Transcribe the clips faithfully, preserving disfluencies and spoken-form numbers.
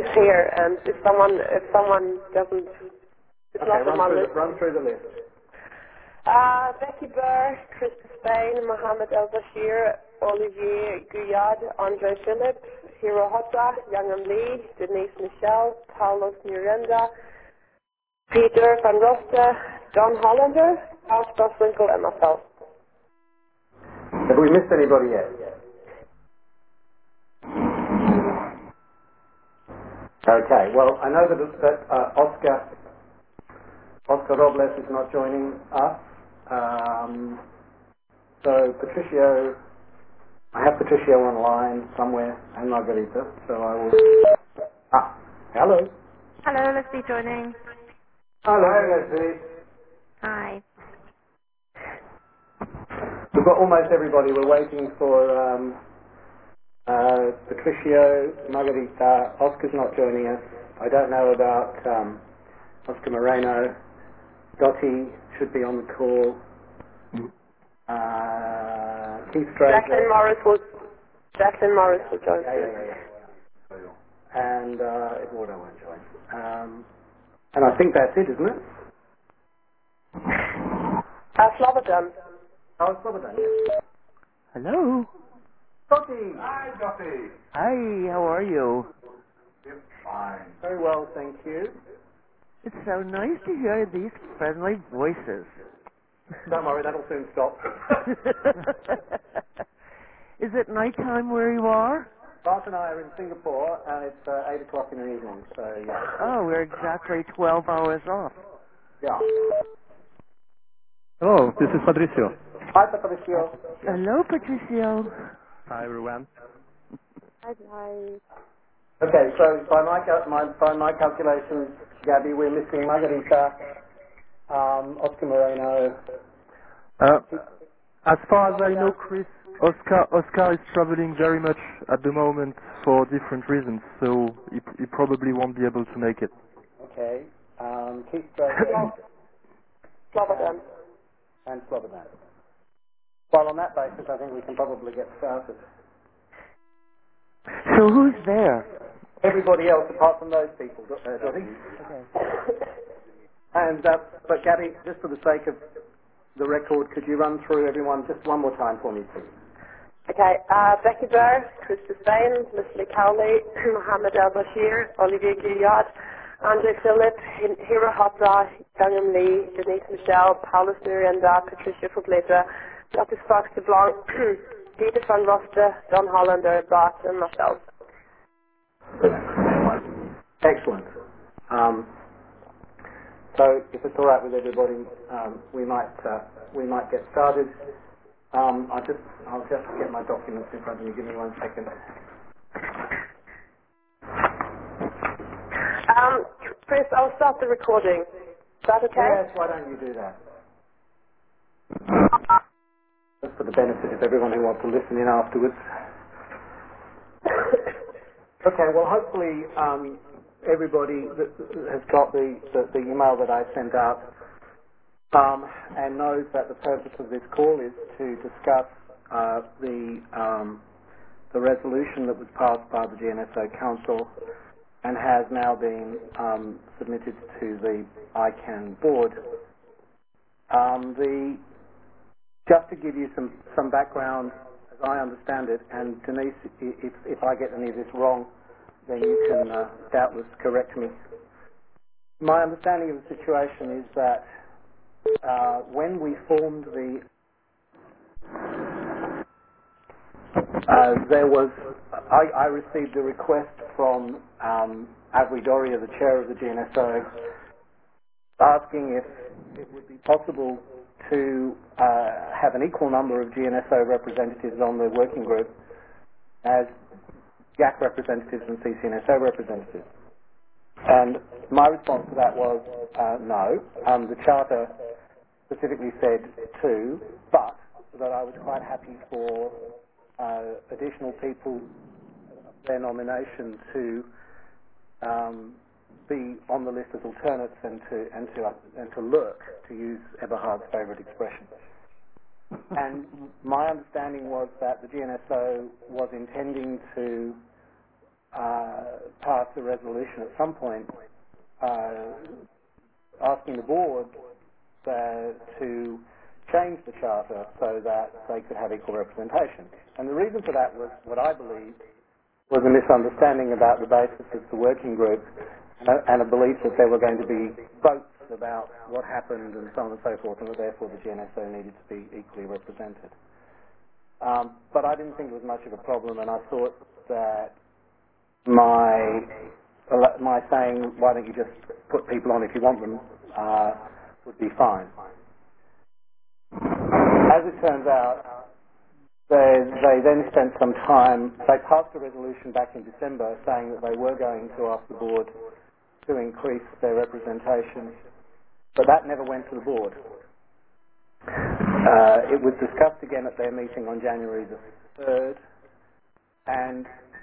here, and if someone if someone doesn't, it's Okay, not on run my through, the, list. run through the list. Uh, Becky Burr, Krista Spain, Mohamed El Bashir, Olivier Guyard, Andre Philippe, Hiro Hotta, Young Lee, Denise Michel, Paulos Miranda, Peter Van Roste, Don Hollander, Klaus Boswinkle, and myself. Have we missed anybody yet? Okay, well, I know that, that uh, Oscar, Oscar Robles is not joining us. Um, so Patricio, I have Patricio online somewhere, and Margarita, so I will... Ah, hello. Hello, Leslie joining. Hello, Leslie. Hi. We've got almost everybody. We're waiting for um, uh, Patricio, Margarita. Oscar's not joining us. I don't know about um, Oscar Moreno. Dottie should be on the call. Uh, Keith Jacqueline Stranger. Morris will Jacqueline Morris will join Yeah, soon. yeah, yeah, yeah. And uh, Eduardo won't join. Um, and I think that's it, isn't it? Uh, Slobodan. Oh, it's Slobodan, yes. Hello. Dottie! Hi, Duffy. Hi, how are you? You're fine. Very well, thank you. It's so nice to hear these friendly voices. Don't worry, that'll soon stop. Is it nighttime where you are? Bart and I are in Singapore, and it's uh, eight o'clock in the evening, so yeah. Oh, we're exactly twelve hours off. Yeah. Hello, this is Patricio. Hi, Patricio. Hello, Patricio. Hi, everyone. Hi, hi. Okay, so by my, cal- my, by my calculations, Gabby, we're missing Margarita, um, Oscar Moreno. Uh, as far as I know, Chris, Oscar, Oscar is traveling very much at the moment for different reasons, so he, he probably won't be able to make it. Okay, um, Keith Stranger Slobodan. and Slobodan. Well, on that basis, I think we can probably get started. So who's there? Everybody else, apart from those people, uh, Dottie. Okay. And, uh, but Gabby, just for the sake of the record, could you run through everyone just one more time for me, please? Okay, uh, Becky Burr, Krista Spain, Leslie Cowley, Mohamed El Bashir, Olivier Guyard, Andre Philippe, H- Hira Hotta, Young Lee, Denise Michel, Paulus Miranda, Patricia Fugleta, Doctor Fox de Blanc, Peter Van Roste, Don Hollander, Bart, and myself. Excellent. Um, so, if it's all right with everybody, um, we might uh, we might get started. Um, I just I'll just get my documents in front of me. Give me one second. Um, Chris, I'll start the recording. Is that okay? Yes. Why don't you do that? Just for the benefit of everyone who wants to listen in afterwards. Okay. Well, hopefully um, everybody that has got the, the the email that I sent out. Um, and knows that the purpose of this call is to discuss uh, the um, the resolution that was passed by the G N S O Council and has now been um, submitted to the I CANN board. Um, the just to give you some some background, as I understand it, and Denise, if if I get any of this wrong, then you can uh, doubtless correct me. My understanding of the situation is that Uh, when we formed the, uh, there was, I, I received a request from um, Avri Doria, the chair of the G N S O, asking if it would be possible to uh, have an equal number of G N S O representatives on the working group as G A C representatives and C C N S O representatives. And my response to that was uh, no. Um, the charter specifically said two, but that I was quite happy for uh, additional people of their nomination to um, be on the list as alternates and to and to uh, and to lurk, to use Eberhard's favourite expression. And my understanding was that the G N S O was intending to uh, passed a resolution at some point uh, asking the board uh, to change the charter so that they could have equal representation. And the reason for that was what I believe was a misunderstanding about the basis of the working group and a, and a belief that there were going to be votes about what happened and so on and so forth, and that therefore the G N S O needed to be equally represented. Um, but I didn't think it was much of a problem, and I thought that my my saying, why don't you just put people on if you want them, uh, would be fine. As it turns out, they, they then spent some time, they passed a resolution back in December saying that they were going to ask the board to increase their representation, but that never went to the board. Uh, it was discussed again at their meeting on January the third, and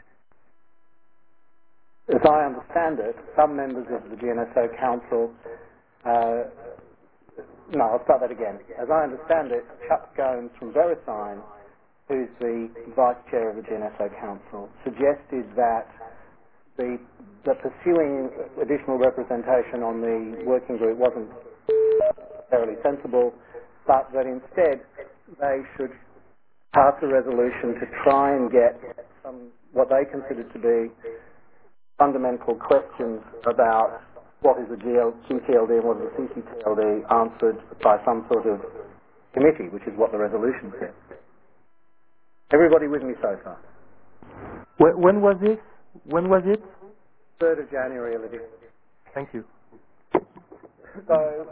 as I understand it, some members of the G N S O Council, uh, no, I'll start that again. As I understand it, Chuck Gomes from VeriSign, who's the Vice Chair of the G N S O Council, suggested that the, the pursuing additional representation on the working group wasn't necessarily sensible, but that instead they should pass a resolution to try and get some, what they considered to be fundamental questions about what is a G T L D and what is a C C T L D answered by some sort of committee, which is what the resolution said. Everybody with me so far? When, when was it? When was it? third of January, Olivia. Thank you. So,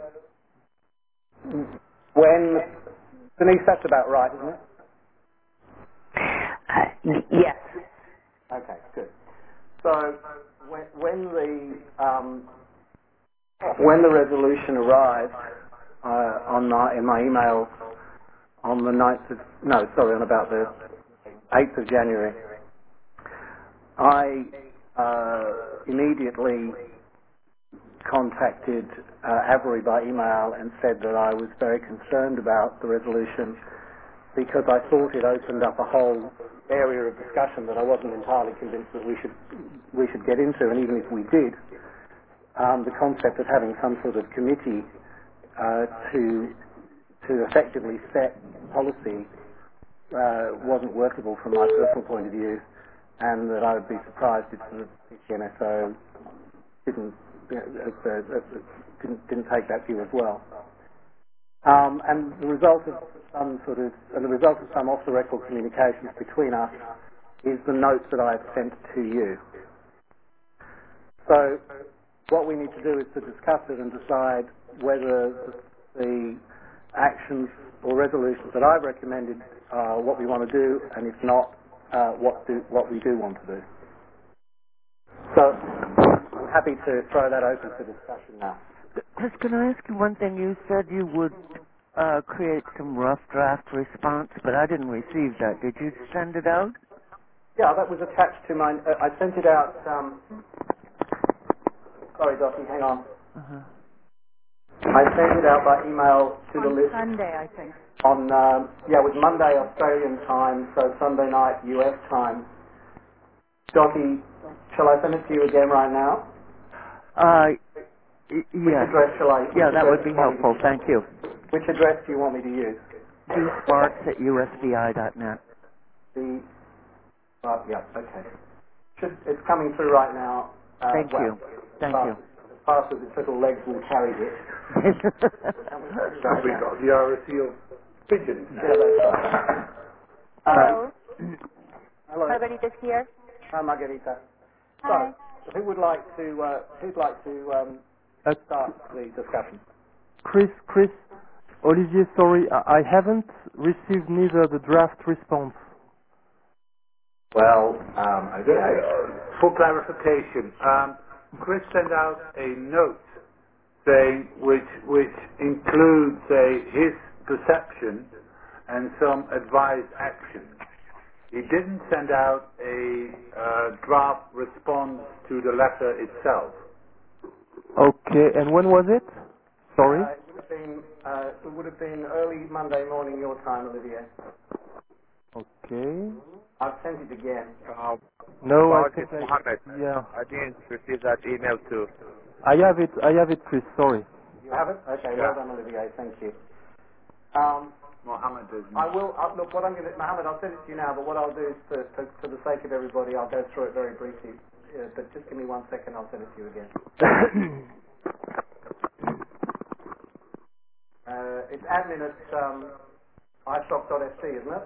when, Denise, that's about right, isn't it? Uh, yes. Okay, good. So, when, when the um, when the resolution arrived uh, on my in my email on the ninth of no, sorry, on about the eighth of January, I uh, immediately contacted uh, Avery by email and said that I was very concerned about the resolution because I thought it opened up a whole area of discussion that I wasn't entirely convinced that we should we should get into, and even if we did, um, the concept of having some sort of committee uh, to to effectively set policy uh, wasn't workable from my personal point of view, and that I would be surprised if the G N S O didn't uh, uh, didn't, didn't take that view as well. Um, and the result of some sort of, and the result of some off-the-record communications between us is the notes that I've sent to you. So what we need to do is to discuss it and decide whether the actions or resolutions that I've recommended are what we want to do, and if not, uh, what do what we do want to do. So I'm happy to throw that open for discussion now. Chris, can I ask you one thing? You said you would uh, create some rough draft response, but I didn't receive that. Did you send it out? Yeah, that was attached to my... Uh, I sent it out... Um, sorry, Dottie, hang on. Uh-huh. I sent it out by email to On the list... Sunday, I think. On, um, yeah, it was Monday Australian time, so Sunday night U S time. Dottie, shall I send it to you again right now? Uh, y- Which yeah. address shall I... Yeah, that address would be do you want me helpful. to- Thank you. Which address do you want me to use? D Sparks at U S V I dot net. The... Uh, yeah, okay. Should, it's coming through right now. Uh, Thank well, you. Thank fast, you. As fast as its little legs will carry it. We got the R S E of pigeons. Yeah, that's right. Hello. Uh, hello. Margarita here. Hi, Margarita. Hi. So, who would like to, uh, who'd like to um, Uh, start the discussion? Chris, Chris, Olivier, sorry, I, I haven't received neither the draft response. Well, um, okay. For clarification, um, Chris sent out a note saying which which includes say his perception and some advised action. He didn't send out a uh, draft response to the letter itself. Okay, and when was it? Sorry? Uh, it would have been, uh, it would have been early Monday morning your time, Olivier. Okay. I've sent it again. Um, No, I Marcus think I, Mohammed. yeah. I didn't receive that email too. I have it, I have it, Chris, sorry. You have it? Okay, Yeah. well done, Olivier, thank you. Um, Mohammed doesn't. I will, uh, look, what I'm going to, Mohammed, I'll send it to you now, but what I'll do is, for, for, for the sake of everybody, I'll go through it very briefly. Uh, but just give me one second, I'll send it to you again. Uh, it's admin at um, iShop dot f c, isn't it?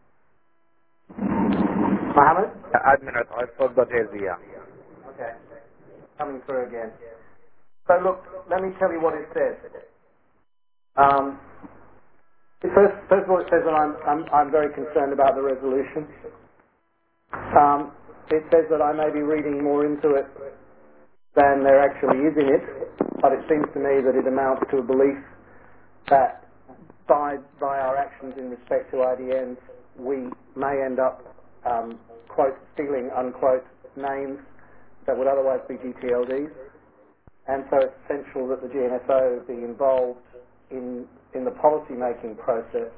Mohammed? Admin at iShop dot l v, yeah. Okay. Coming through again. So look, let me tell you what it says. Um, first, first of all, it says that I'm, I'm, I'm very concerned about the resolution. Um, it says that I may be reading more into it than there actually is in it, but it seems to me that it amounts to a belief that by, by our actions in respect to I D Ns, we may end up, um, quote, stealing, unquote, names that would otherwise be G T L Ds. And so it's essential that the G N S O be involved in, in the policy-making process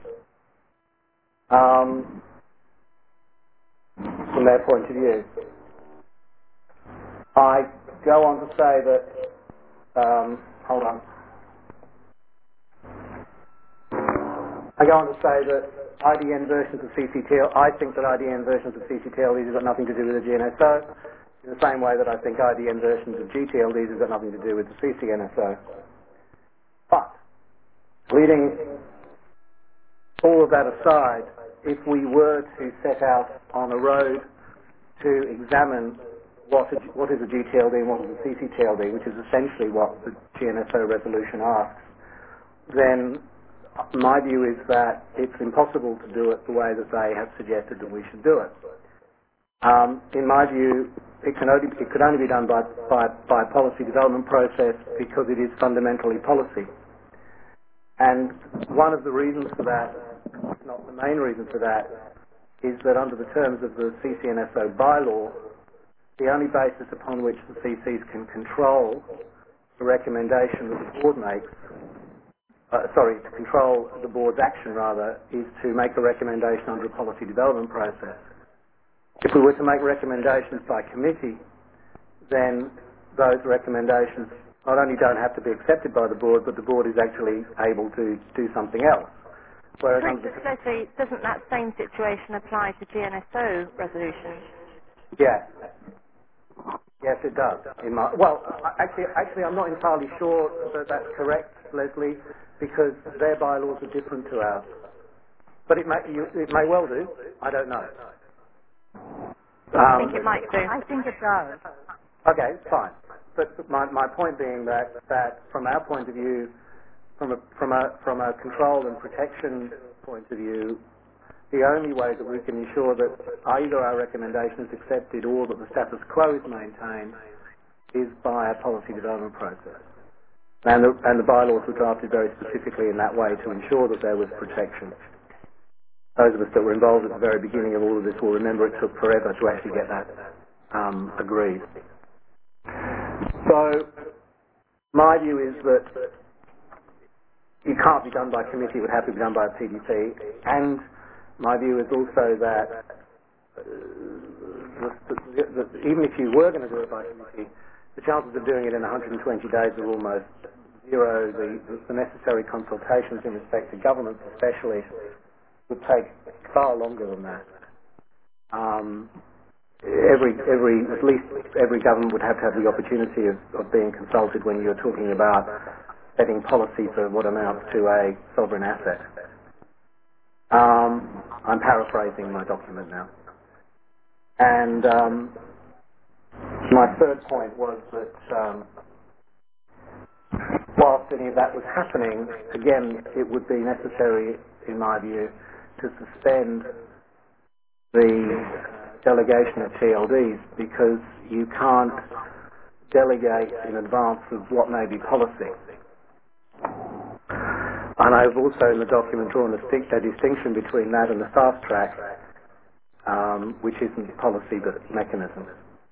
um, from their point of view. I go on to say that, um, hold on. I go on to say that I D N versions of C C T L, I think that I D N versions of C C T L Ds have got nothing to do with the G N S O, in the same way that I think I D N versions of G T L Ds have got nothing to do with the C C N S O. But, leaving all of that aside, if we were to set out on a road to examine what, a, what is a G T L D and what is a C C T L D, which is essentially what the G N S O resolution asks, then my view is that it's impossible to do it the way that they have suggested that we should do it. Um, in my view, it can only it could only be done by, by by policy development process because it is fundamentally policy. And one of the reasons for that, if not the main reason for that, is that under the terms of the C C N S O bylaw, the only basis upon which the C Cs can control the recommendation that the board makes Uh, sorry, to control the board's action, rather, is to make a recommendation under a policy development process. If we were to make recommendations by committee, then those recommendations not only don't have to be accepted by the board, but the board is actually able to do something else. Whereas under the, Leslie, doesn't that same situation apply to G N S O resolutions? yeah. Yes, it does. In my, well, actually, actually, I'm not entirely sure that that's correct, Leslie, because their bylaws are different to ours. But it may, you, it may well do. I don't know. I Um, think it might do. I think it does. okay, fine. But my, my point being that, that from our point of view, from a, from a from a control and protection point of view, the only way that we can ensure that either our recommendation is accepted or that the status quo is maintained is by a policy development process. And the, and the bylaws were drafted very specifically in that way to ensure that there was protection. Those of us that were involved at the very beginning of all of this will remember it took forever to actually get that um, agreed. So, my view is that it can't be done by committee, it would have to be done by a P D P, and my view is also that uh, the, the, the, even if you were going to do it by committee, the chances of doing it in one hundred twenty days are almost zero. The, the, the necessary consultations in respect to governments especially would take far longer than that. Um, every, every, at least every government would have to have the opportunity of, of being consulted when you're talking about setting policy for what amounts to a sovereign asset. Um, I'm paraphrasing my document now. And um, my third point was that um, whilst any of that was happening, again, it would be necessary, in my view, to suspend the delegation of T L Ds because you can't delegate in advance of what may be policy. And I've also in the document drawn a, sti- a distinction between that and the fast track, um, which isn't policy but mechanism.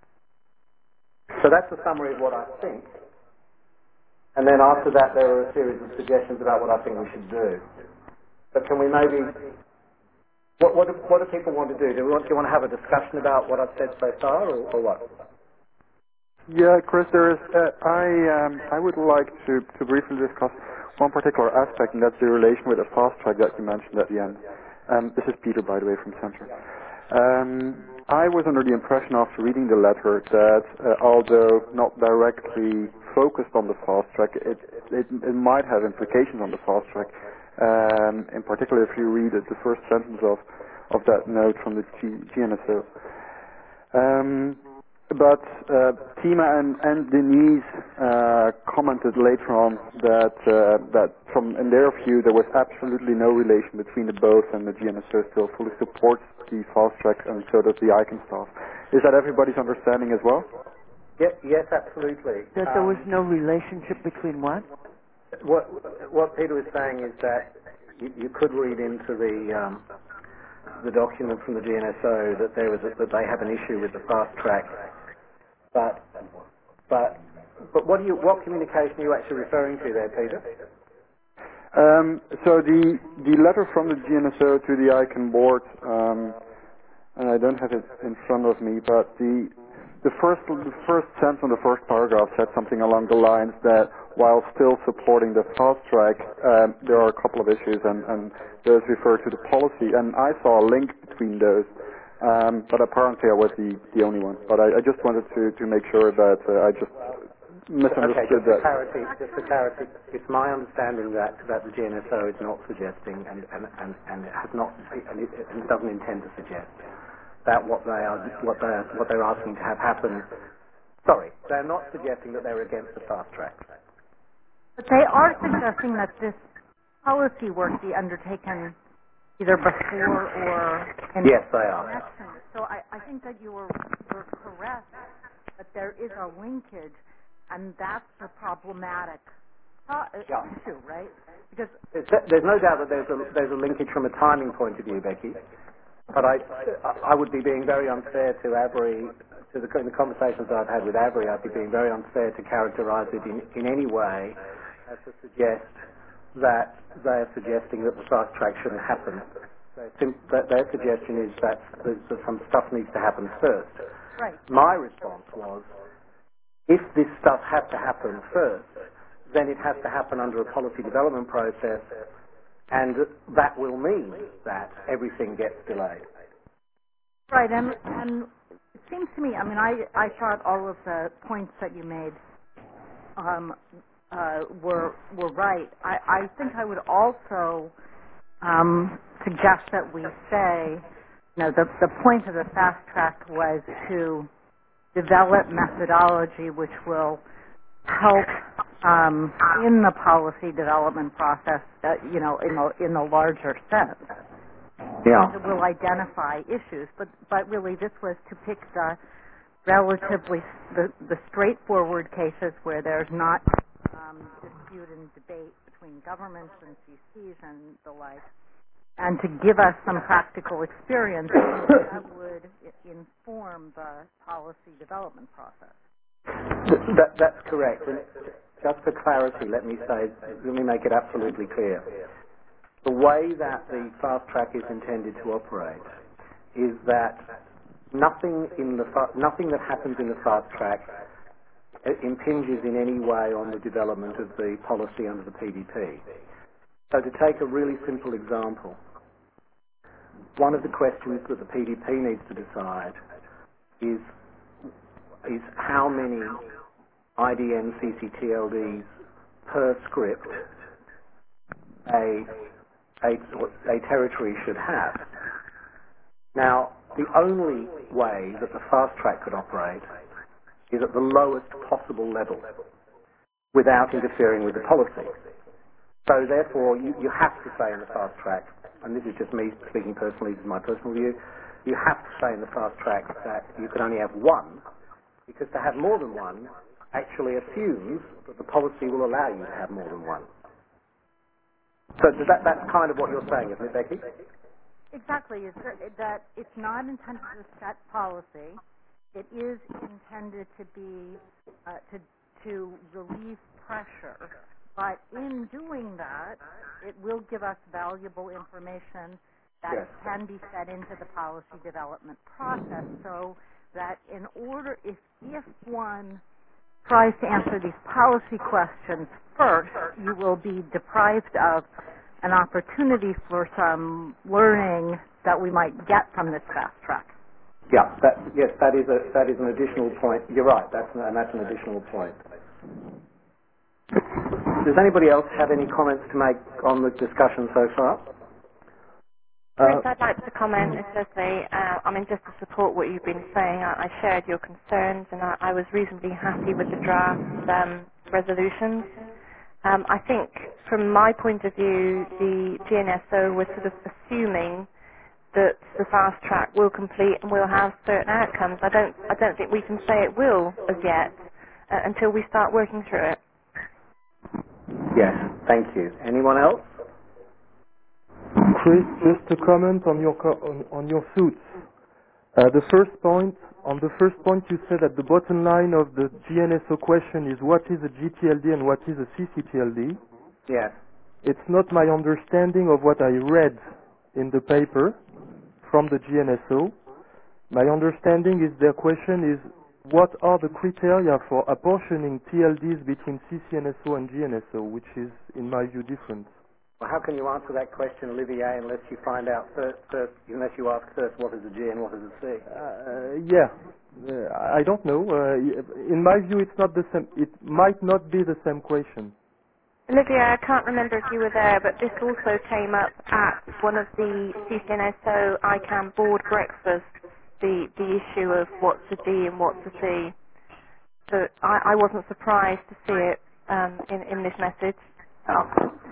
So that's a summary of what I think. And then after that there are a series of suggestions about what I think we should do. But can we maybe What, what, do, what do people want to do? Do, we want, do you want to have a discussion about what I've said so far, or, or what? Yeah, Chris, there is. Uh, I um, I would like to, to briefly discuss one particular aspect, and that's the relation with the fast track that you mentioned at the end. Um, this is Peter, by the way, from Centre. Um, I was under the impression after reading the letter that uh, although not directly focused on the fast track, it, it, it might have implications on the fast track. Um, in particular, if you read it, the first sentence of, of that note from the G, GNSO. Um, but uh, Tima and, and Denise uh, commented later on that uh, that from in their view there was absolutely no relation between the both, and the G N S O still fully supports the fast track, and so does the ICANN staff. Is that everybody's understanding as well? Yes, yes, absolutely. That there was no relationship between what? What what Peter was saying is that you, you could read into the um, the document from the G N S O that there was a, that they have an issue with the fast track, but but but what do you what communication are you actually referring to there, Peter? Um, so the the letter from the G N S O to the ICANN board, um, and I don't have it in front of me, but the the first the first sentence on the first paragraph said something along the lines that while still supporting the fast track, um, there are a couple of issues, and, and those refer to the policy. And I saw a link between those, um, but apparently I was the, the only one. But I, I just wanted to, to make sure that uh, I just Okay, misunderstood just for that. clarity, just for clarity, it's my understanding that, that the G N S O is not suggesting and, and, and, and it has not and it, and it doesn't intend to suggest that what they are what they are, what they're asking to have happen. Sorry, they're not suggesting that they're against the fast track. But they are suggesting that this policy work be undertaken either before or in Yes, they are. connection. So I, I think that you were, were correct, that there is a linkage, and that's the problematic uh, Yeah. issue, right? Because There's, there's no doubt that there's a, there's a linkage from a timing point of view, Becky. But I, I would be being very unfair to Avery, to the, in the conversations I've had with Avery, I'd be being very unfair to characterise it in, in any way as to suggest that they are suggesting that the fast track shouldn't happen. Their, sim- that their suggestion is that, there's, that some stuff needs to happen first. right. My response was, if this stuff has to happen first, then it has to happen under a policy development process, and that will mean that everything gets delayed. Right, and, and it seems to me, I mean, I, I thought all of the points that you made um, uh, were were right. I, I think I would also um, suggest that we say, you know, the, the point of the fast track was to develop methodology which will help um, in the policy development process, uh, you know, in the, in the larger sense. Yeah. It will identify issues, but, but really this was to pick the relatively, the, the straightforward cases where there's not um, dispute and debate between governments and C Cs and the like, and to give us some practical experience that would inform the policy development process. That, that's correct. And just for clarity, let me say, let me make it absolutely clear. The way that the fast track is intended to operate is that nothing in the fa- nothing that happens in the fast track impinges in any way on the development of the policy under the P D P. So to take a really simple example, one of the questions that the P D P needs to decide is is how many I D N C C T L Ds per script a, a, a territory should have. Now, the only way that the fast track could operate is at the lowest possible level without interfering with the policy. So therefore, you, you have to say in the fast track, and this is just me speaking personally, this is my personal view, you have to say in the fast track that you can only have one, because to have more than one actually assumes that the policy will allow you to have more than one. So does that, that's kind of what you're saying, isn't it, Becky? Exactly. It's that, that it's not intended to set policy. It is intended to be uh, to to relieve pressure. But in doing that, it will give us valuable information that Yes. can be fed into the policy development process, so that in order, if, if one tries to answer these policy questions first, you will be deprived of an opportunity for some learning that we might get from this fast track. Yeah, that, yes, that is a that is an additional point. You're right, that's an, and that's an additional point. Does anybody else have any comments to make on the discussion so far? Chris, I'd like to comment, especially, uh, I mean, just to support what you've been saying. I, I shared your concerns, and I, I was reasonably happy with the draft um, resolutions. Um, I think, from my point of view, the G N S O was sort of assuming that the fast track will complete and we'll have certain outcomes. I don't, I don't think we can say it will as yet uh, until we start working through it. Yes, thank you. Anyone else? Chris, just to comment on your co- on, on your suits. Uh, the first point, on the first point, you said that the bottom line of the G N S O question is what is a G T L D and what is a C C T L D. Yes. It's not my understanding of what I read in the paper from the G N S O. My understanding is their question is what are the criteria for apportioning T L Ds between C C N S O and G N S O, which is, in my view, different. Well, how can you answer that question, Olivier, unless you find out first, first unless you ask first what is a G and what is a C? Uh, yeah, uh, I don't know. Uh, in my view, it's not the same. It might not be the same question. Olivia, I can't remember if you were there, but this also came up at one of the C C N S O I CANN board breakfasts, the, the issue of what's a D and what's a C. So I, I wasn't surprised to see it um, in, in this message. Oh.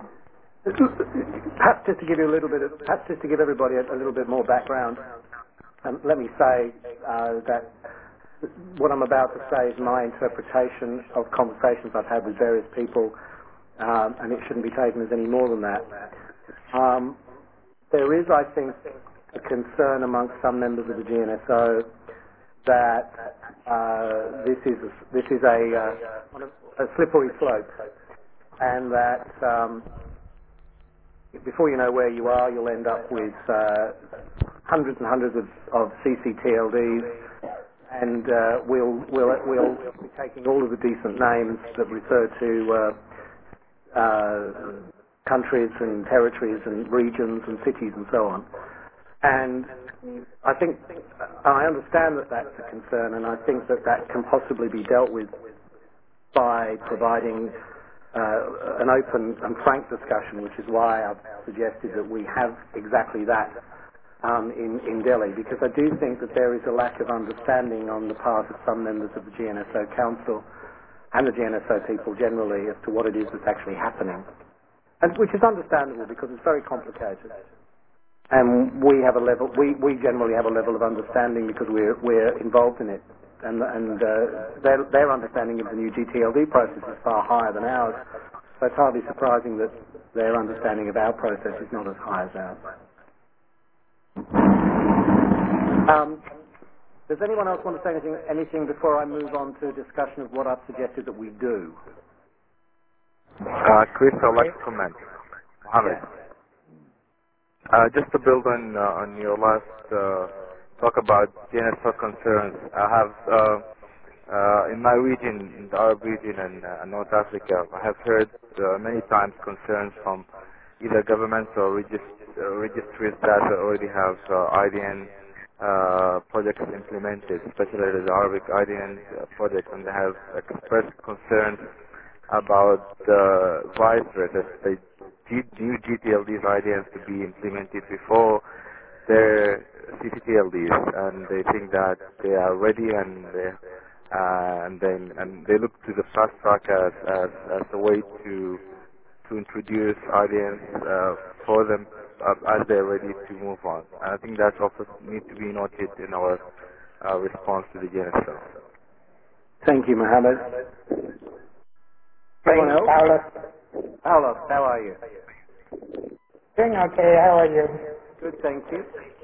Perhaps just to give you a little bit of, perhaps just to give everybody a, a little bit more background, um, let me say uh, that what I'm about to say is my interpretation of conversations I've had with various people, um, and it shouldn't be taken as any more than that. Um, there is, I think, a concern amongst some members of the G N S O that uh, this is a, this is a, uh, a slippery slope, and that um, before you know where you are, you'll end up with uh, hundreds and hundreds of, of C C T L Ds, and uh, we'll, we'll, we'll be taking all of the decent names that refer to uh, uh, countries and territories and regions and cities and so on. And I think, I understand that that's a concern, and I think that that can possibly be dealt with by providing Uh, an open and frank discussion, which is why I've suggested that we have exactly that um, in, in Delhi, because I do think that there is a lack of understanding on the part of some members of the G N S O Council and the G N S O people generally as to what it is that's actually happening, and which is understandable because it's very complicated. And we have a level, we, we generally have a level of understanding because we're, we're involved in it. And, and uh, their, their understanding of the new G T L D process is far higher than ours. So it's hardly surprising that their understanding of our process is not as high as ours. Um, does anyone else want to say anything, anything before I move on to a discussion of what I've suggested that we do? Uh, Chris, I'd like to comment. Mohammed. Uh, just to build on uh, on your last uh, talk about G N S O concerns, I have uh, uh, in my region, in the Arab region and uh, North Africa, I have heard uh, many times concerns from either governments or regist uh, registries that already have uh, I D N uh, projects implemented, especially the Arabic I D N uh, project, and they have expressed concerns about the vice versa, the G new G T L Ds I D Ns to be implemented before their C C T L Ds, and they think that they are ready, and they, uh, and then and they look to the fast track as as, as a way to to introduce I D Ns uh, for them uh, as they're ready to move on. And I think that also needs to be noted in our uh, response to the G N S O. Thank you, Mohammed. Anyone else? Paolo. Paolo, how are you? Doing okay. How are you? Good, thank you.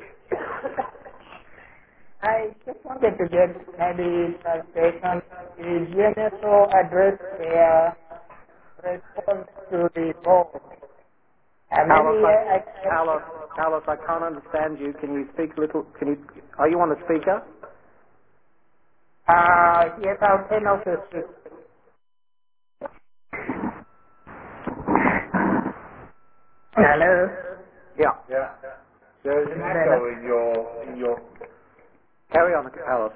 I just wanted to get maybe clarification. The G N S O addressed their response to the board Uh, Carlos, maybe, I, uh, Carlos, Carlos, I can't understand you. Can you speak a little? Can you? Are you on the speaker? uh, yes, I'll turn off the speaker. Hello? Yeah. Yeah. There's an echo in your in your. Carry on, Carlos.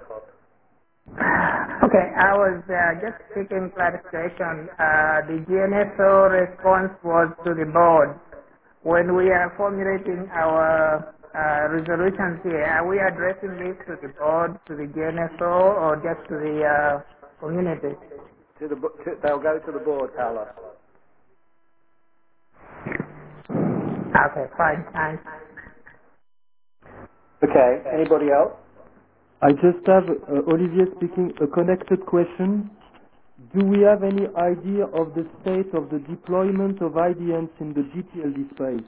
Okay, I was uh, just seeking clarification. Uh, the G N S O response was to the board. When we are formulating our uh, resolutions here, are we addressing this to the board, to the G N S O, or just to the uh, community? To the, bo- to, they'll go to the board, Carlos. Okay, fine, thanks. Okay. Anybody else? I just have, uh, Olivier speaking, a connected question. Do we have any idea of the state of the deployment of I D Ns in the G T L D space?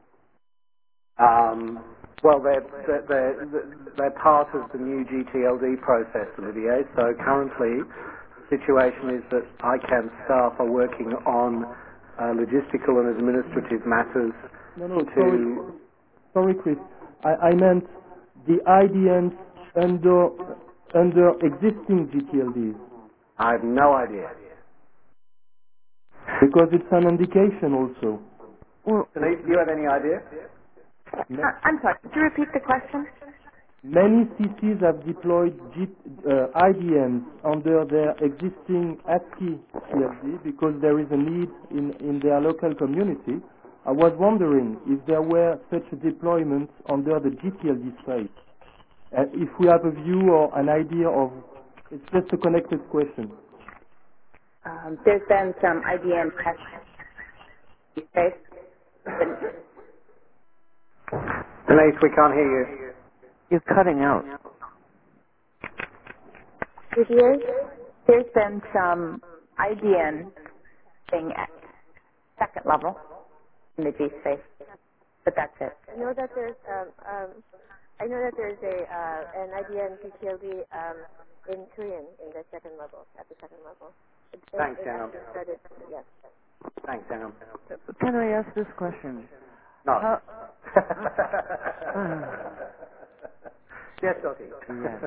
Um, well, they're, they're, they're, they're part of the new G T L D process, Olivier. So currently, the situation is that I C A N staff are working on uh, logistical and administrative matters. No, no, to sorry, sorry, Chris. I, I meant the I D Ns under under existing G T L Ds. I have no idea. Because it's an indication also. Well, do you have any idea? Uh, I'm sorry, could you repeat the question? Many C Cs have deployed G, uh, I D Ns under their existing ASCII T L D because there is a need in, in their local community. I was wondering if there were such a deployment under the G T L D space. Uh, if we have a view or an idea of, it's just a connected question. Um, there's been some I D N tests space. Denise, we can't hear you. You're cutting out. There's, there's been some I D N thing at second level in the G space, but that's it. I know that there's um, um, I know that there's a uh, an I D N G T L D um, in Korean in the second level at the second level. It, Thanks, it Janam. started, yes. Thanks, Janam. Can I ask this question? No. How, yes, Dottie. Yes.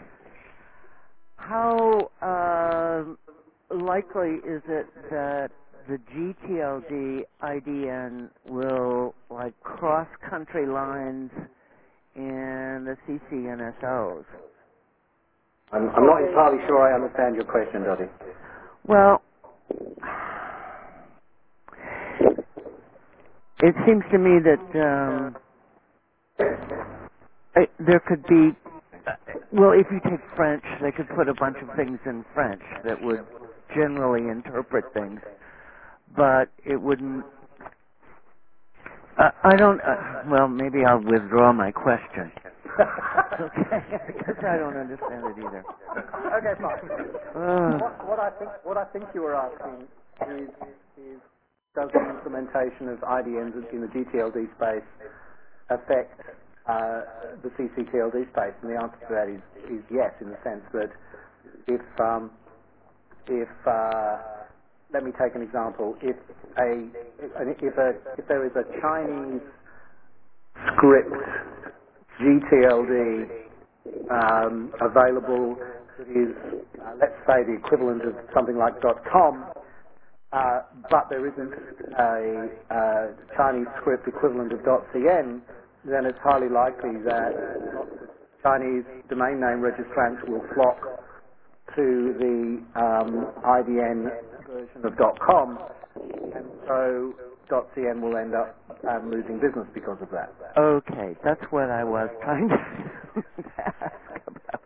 How uh, likely is it that the G T L D I D N will like cross country lines in the C C N S Os? I'm, I'm not entirely sure I understand your question, Dottie. Well, it seems to me that um, it, there could be, well, if you take French, they could put a bunch of things in French that would generally interpret things, but it wouldn't. Uh, I don't. Uh, well, maybe I'll withdraw my question. Okay, because I don't understand it either. Okay, fine. Uh, what, what I think, what I think you were asking is, is does the implementation of I D Ns in the G T L D space affect uh, the C C T L D space? And the answer to that is, is yes, in the sense that if um, if uh, let me take an example. If a if a if there is a Chinese script G T L D um, available that is, uh, let's say, the equivalent of something like .com, uh, but there isn't a uh, Chinese script equivalent of .cn, then it's highly likely that Chinese domain name registrants will flock to the um, I D N version of .com, and so .cn will end up um, losing business because of that. okay, that's what I was trying to ask about.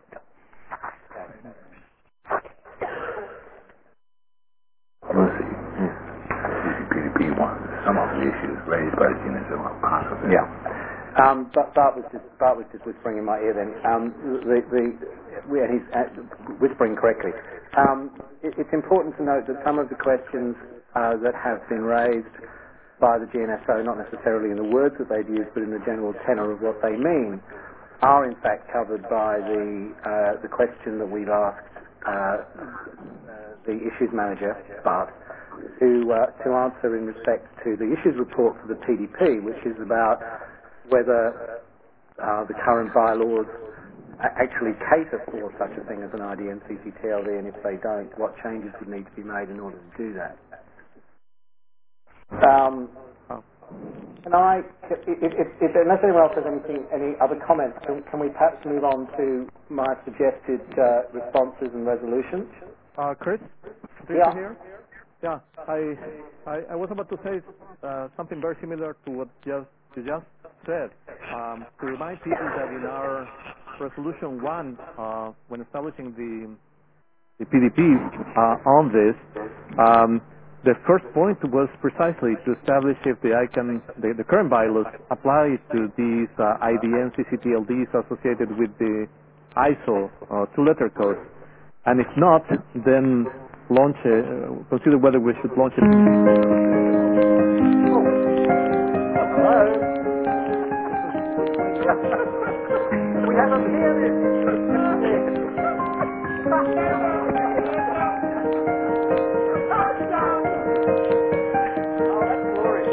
Let's see. C C P D P one. Some of the issues raised by the G N S O are part of it. Yeah. Um, but Bart was just Bart was just whispering in my ear then. Um, the the yeah, he's uh, whispering correctly. Um, it, it's important to note that some of the questions uh, that have been raised by the G N S O, not necessarily in the words that they've used, but in the general tenor of what they mean, are in fact covered by the uh, the question that we've asked uh, uh, the issues manager, Bart, to uh, to answer in respect to the issues report for the P D P, which is about whether uh, the current bylaws actually cater for such a thing as an I D N C C T L D, and if they don't, what changes would need to be made in order to do that. Um, can I, if, if, if, unless anyone else has anything, any other comments, can, can we perhaps move on to my suggested uh, responses and resolutions? Uh, Chris? Chris Yeah. Here? Yeah, I, I, I was about to say uh, something very similar to what just, you just said. Um, to remind people that in our resolution one, uh, when establishing the, the P D Ps uh, on this, um, the first point was precisely to establish if the I C A N, the, the current bylaws apply to these uh, I D N C C T L Ds associated with the I S O uh, two-letter code. And if not, then launch a, uh, consider whether we should launch it. Oh, hello? We have a pianist! Oh, that's glorious.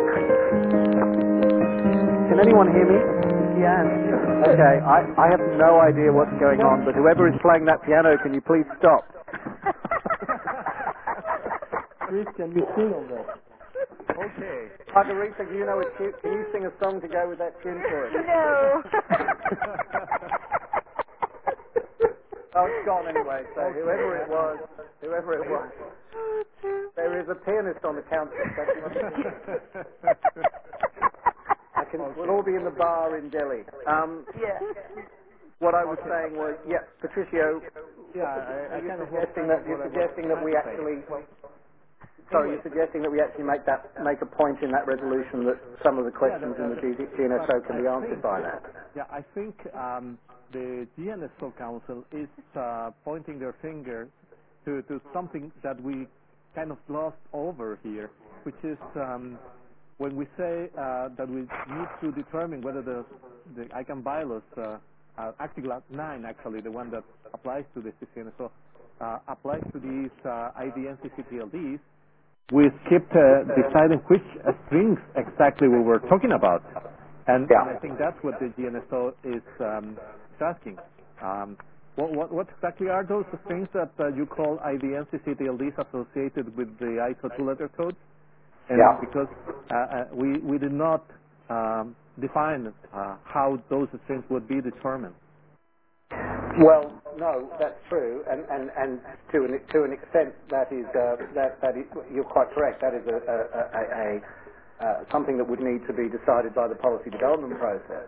Can anyone hear me? Yes. Okay, I, I have no idea what's going on, but whoever is playing that piano, can you please stop? Chris, can you sing on that? Okay. Margarita, do you know a tune? Can you sing a song to go with that tune for us? No. Oh, it's gone anyway, so whoever it was, whoever it was, there is a pianist on the council. I can, we'll all be in the bar in Delhi. Um, Yeah. what I was saying was, yeah, Patricio, Yeah, I, I you're kind of suggesting that you're suggesting that we actually, sorry, you're suggesting that we actually make that make a point in that resolution that some of the questions in the G N S O can be answered by that. Yeah, I think um, the G N S O Council is uh, pointing their finger to, to something that we kind of glossed over here, which is um, when we say uh, that we need to determine whether the, the I C A N bylaws, uh, uh, Article nine actually, the one that applies to the C C N S O, uh, applies to these uh, I D N C C T L Ds, we skipped uh, deciding which uh, strings exactly we were talking about. And, Yeah. and I think that's what the G N S O is, um, is asking. Um, what, what, what exactly are those strings that uh, you call I D N C C T L Ds associated with the I S O two-letter code? And Yeah. because uh, uh, we, we did not um, define uh, how those strings would be determined. Well, no, that's true, and, and, and to an to an extent that is uh, that that is, you're quite correct. That is a, a, a, a uh, something that would need to be decided by the policy development process,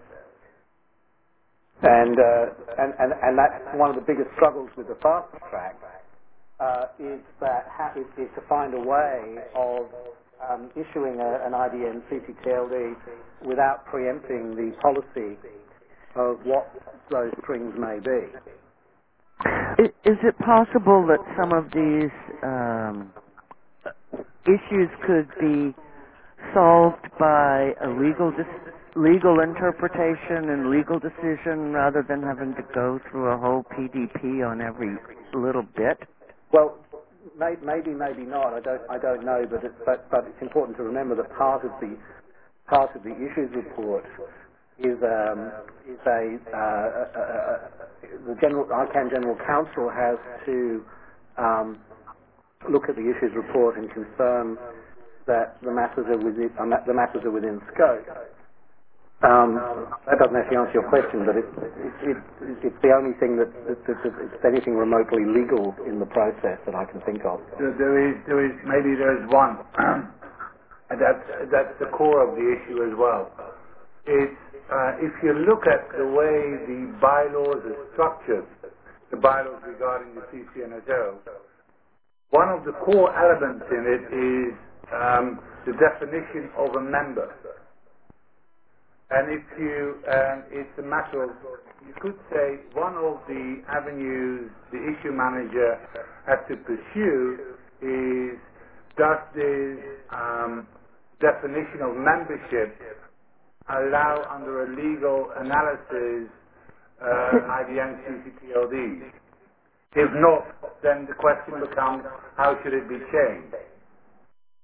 and uh, and, and and that's one of the biggest struggles with the fast track uh, is that ha- is, is to find a way of um, issuing a, an I D N C C T L D without preempting the policy of what those strings may be. Is, is it possible that some of these um, issues could be solved by a legal dis- legal interpretation and legal decision rather than having to go through a whole P D P on every little bit? Well, may, maybe, maybe not. I don't, I don't know. But, it, but, but it's important to remember that part of the part of the issues report is um, is a, uh, a, a, a the general I C A N General Counsel has to um, look at the issues report and confirm that the matters are within uh, the matters are within scope. Um, that doesn't actually answer your question, but it, it, it, it's the only thing that, that, that, that it's anything remotely legal in the process that I can think of. There, there is, there is, maybe there is one, and that's that's the core of the issue as well. It's uh, if you look at the way the bylaws are structured, the bylaws regarding the C C N S O, one of the core elements in it is um, the definition of a member. And if you, um, it's a matter of, you could say one of the avenues the issue manager has to pursue is, does this um, definition of membership allow under a legal analysis uh, I D N C C T L Ds? If not, then the question becomes, how should it be changed?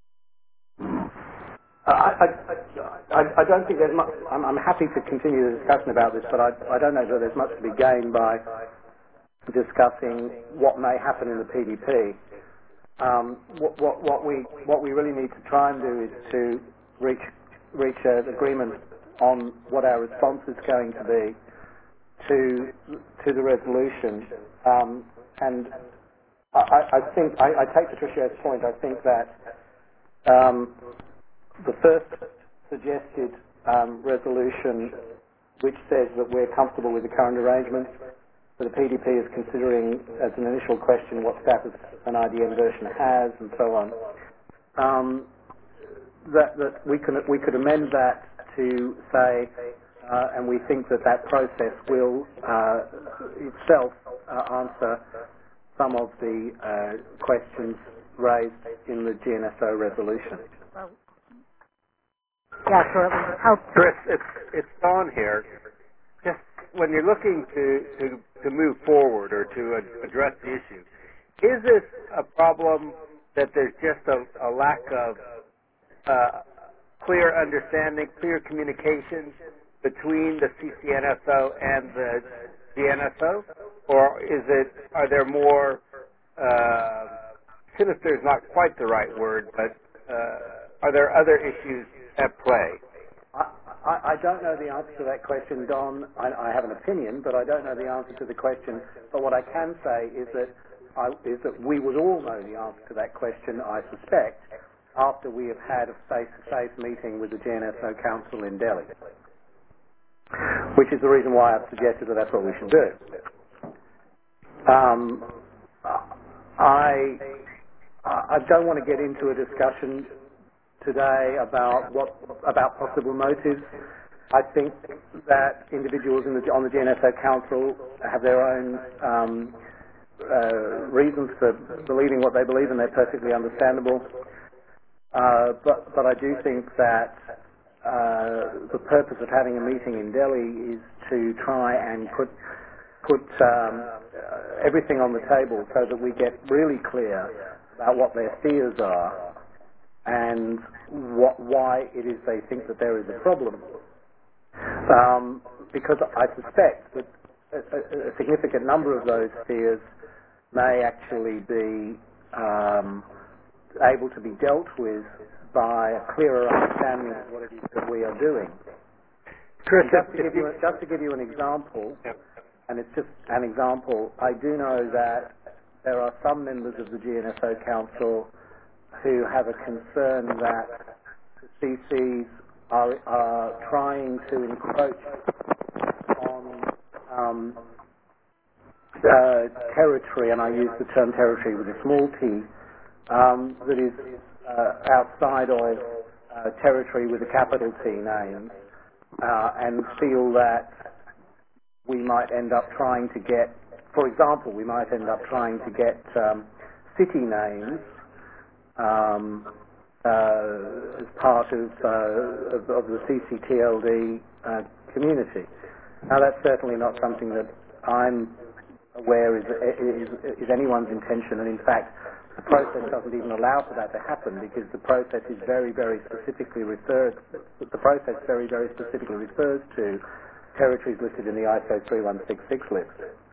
I, I, I, I don't think there's much. I'm, I'm happy to continue the discussion about this, but I, I don't know that there's much to be gained by discussing what may happen in the P D P. Um, what, what, what we what we really need to try and do is to reach reach an agreement on what our response is going to be to to the resolution. Um, and I, I think I, I take Patricia's point. I think that um, the first suggested um, resolution, which says that we're comfortable with the current arrangements, that the P D P is considering as an initial question what status an I D N version has, and so on. Um, that, that we can we could amend that to say, uh, and we think that that process will uh, itself uh, answer some of the uh, questions raised in the G N S O resolution. Yeah, so it would help. Chris, it's it's Don here. Just when you're looking to, to, to move forward or to ad- address the issue, is this a problem that there's just a, a lack of uh, clear understanding, clear communication between the C C N S O and the G N S O, or is it? Are there more uh, sinister? Is not quite the right word, but uh, are there other issues at play? I, I, I don't know the answer to that question, Don. I, I have an opinion, but I don't know the answer to the question. But what I can say is that I, is that we would all know the answer to that question, I suspect, after we have had a face-to-face meeting with the G N S O Council in Delhi, which is the reason why I've suggested that that's what we should do. Um, I I don't want to get into a discussion today about what about possible motives. I think that individuals in the, on the G N S O Council have their own um, uh, reasons for believing what they believe, and they're perfectly understandable. Uh, but, but I do think that uh, the purpose of having a meeting in Delhi is to try and put put um, uh, everything on the table so that we get really clear about what their fears are and what, why it is they think that there is a problem. Um, because I suspect that a, a significant number of those fears may actually be um, able to be dealt with by a clearer understanding of what it is that we are doing. Chris, just to give you a, just to give you an example, yep. and it's just an example, I do know that there are some members of the G N S O Council who have a concern that the C Cs are, are trying to encroach on um, uh, territory, and I use the term territory with a small t, um, that is uh, outside of uh, territory with a capital T name, uh, and feel that we might end up trying to get, for example, we might end up trying to get um, city names um, uh, as part of, uh, of, of the C C T L D uh, community. Now, that's certainly not something that I'm aware is, is, is anyone's intention, and in fact, the process doesn't even allow for that to happen because the process is very, very specifically referred. The process very, very specifically refers to territories listed in the I S O three one six six list.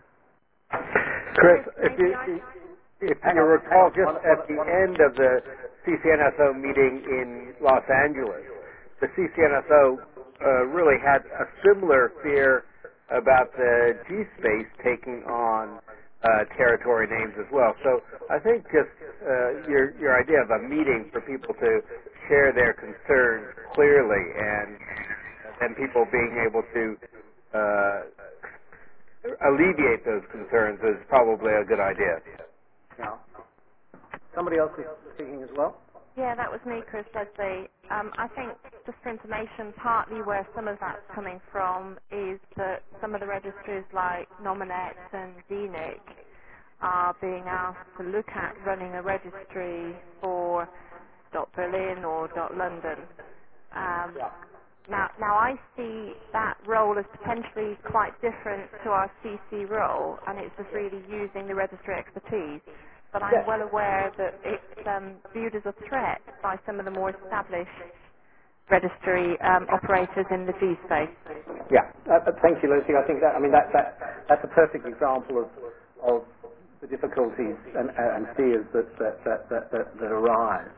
Chris, if you, if you recall, just at the end of the C C N S O meeting in Los Angeles, the C C N S O uh, really had a similar fear about the G space taking on uh, territory names as well. So I think just uh, your your idea of a meeting for people to share their concerns clearly, and and people being able to uh, alleviate those concerns is probably a good idea. Yeah. Somebody else is speaking as well? Yeah, that was me, Chris Leslie. Um, I think, just for information, partly where some of that's coming from is that some of the registries like Nominet and D N I C are being asked to look at running a registry for .Berlin or .London. Um, yeah. Now, now I see that role as potentially quite different to our C C role, and it's just really using the registry expertise. But I'm Yes. well aware that it's um, viewed as a threat by some of the more established registry um, operators in the G space. Yeah, uh, thank you, Lucy. I think that I mean that that that's a perfect example of of the difficulties and, and fears that that that that, that, that arise.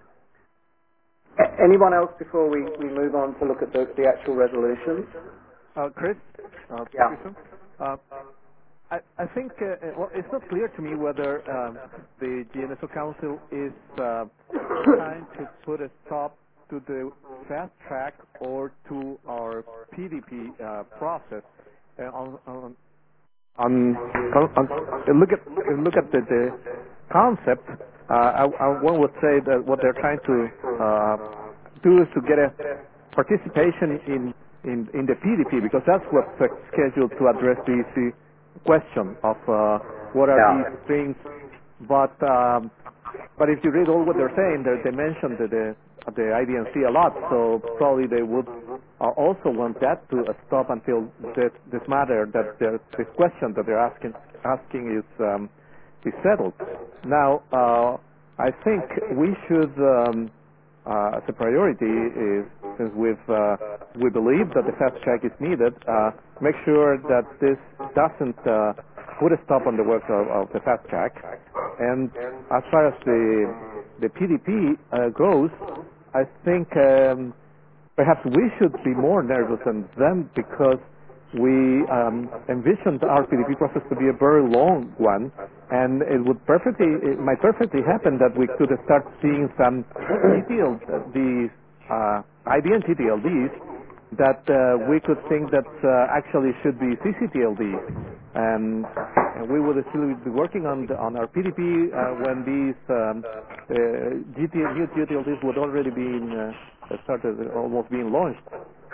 A- anyone else before we, we move on to look at the, the actual resolutions? Uh, Chris? Uh, yeah. Uh, I, I think uh, well, it's not clear to me whether um, the G N S O Council is uh, trying to put a stop to the fast track or to our P D P uh, process. Uh, on, on, on, on, look at look at the, the concept. Uh, I, I, one would say that what they're trying to uh, do is to get a participation in in, in the P D P, because that's what's scheduled to address the, the question of uh, what are yeah. these things. But um, but if you read all what they're saying, they they mentioned the the, the I D N C a lot, so probably they would uh, also want that to uh, stop until this this matter that this question that they're asking asking is um, is settled. Now, uh, I think we should. Um, Uh, as a priority, is, since we've, uh, we believe that the fast track is needed, uh, make sure that this doesn't uh, put a stop on the work of, of the fast track. And as far as the the P D P uh, goes, I think um, perhaps we should be more nervous than them, because we um, envisioned our P D P process to be a very long one, and it would perfectly, it might perfectly happen that we could start seeing some T T L Ds, uh, I D N T T L Ds, that uh, we could think that uh, actually should be C C T L Ds, and, and we would still be working on the, on our P D P uh, when these um, uh, G T, new G T L Ds would already be uh, started, almost being launched.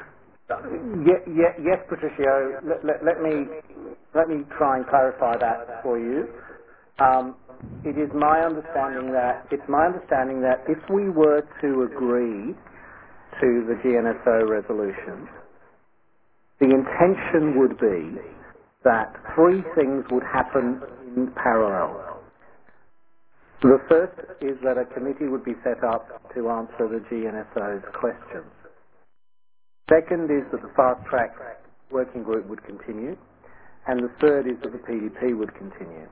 Yes, yes, yes, Patricio. Let, let, let me let me try and clarify that for you. Um, it is my understanding that it's my understanding that if we were to agree to the G N S O resolution, the intention would be that three things would happen in parallel. The first is that a committee would be set up to answer the G N S O's questions. Second is that the fast track working group would continue, and the third is that the P D P would continue,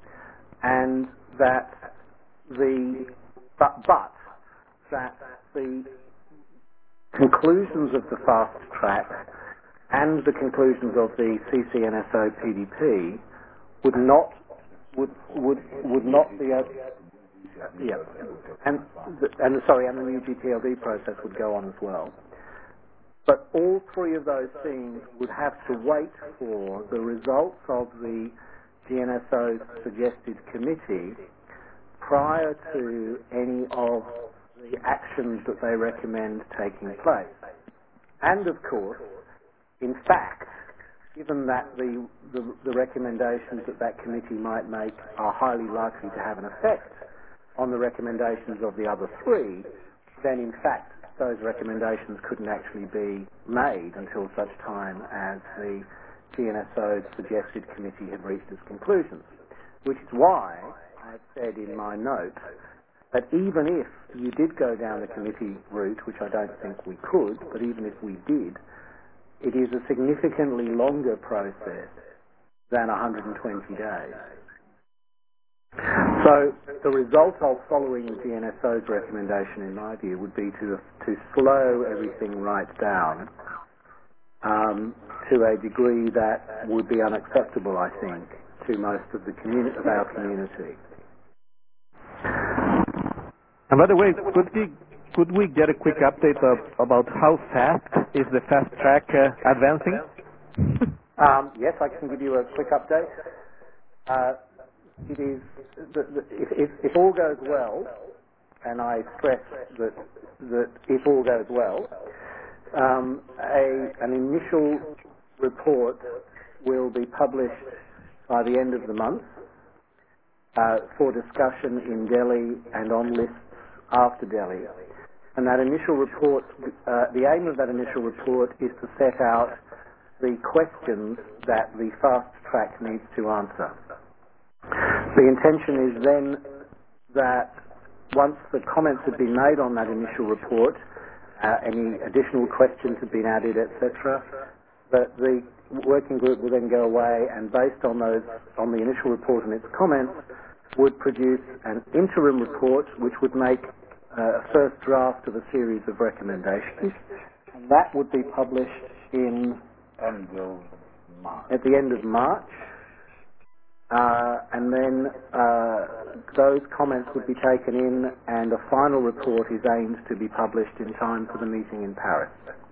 and that the but, but that the conclusions of the fast track and the conclusions of the C C N S O P D P would not would would would not be a, yeah, and the, and the, sorry, and the new G T L D process would go on as well. But all three of those things would have to wait for the results of the G N S O's suggested committee prior to any of the actions that they recommend taking place. And of course, in fact, given that the, the, the recommendations that that committee might make are highly likely to have an effect on the recommendations of the other three, then in fact those recommendations couldn't actually be made until such time as the G N S O's suggested committee had reached its conclusions. Which is why I've said in my note that even if you did go down the committee route, which I don't think we could, but even if we did, it is a significantly longer process than one hundred twenty days. So the result of following the G N S O's recommendation, in my view, would be to to slow everything right down um, to a degree that would be unacceptable, I think, to most of the communi- of our community. And by the way, could we could we get a quick update of, about how fast is the fast track uh, advancing? um, yes, I can give you a quick update. Uh, It is, the, the, if, if, if all goes well, and I stress that, that if all goes well, um, a, an initial report will be published by the end of the month uh, for discussion in Delhi and on lists after Delhi. And that initial report, uh, the aim of that initial report is to set out the questions that the fast track needs to answer. The intention is then that once the comments have been made on that initial report, uh, any additional questions have been added, et cetera. But the working group will then go away and, based on those, on the initial report and its comments, would produce an interim report which would make uh, a first draft of a series of recommendations, and that would be published in End of March. at the end of March. Uh, and then uh, those comments would be taken in, and a final report is aimed to be published in time for the meeting in Paris.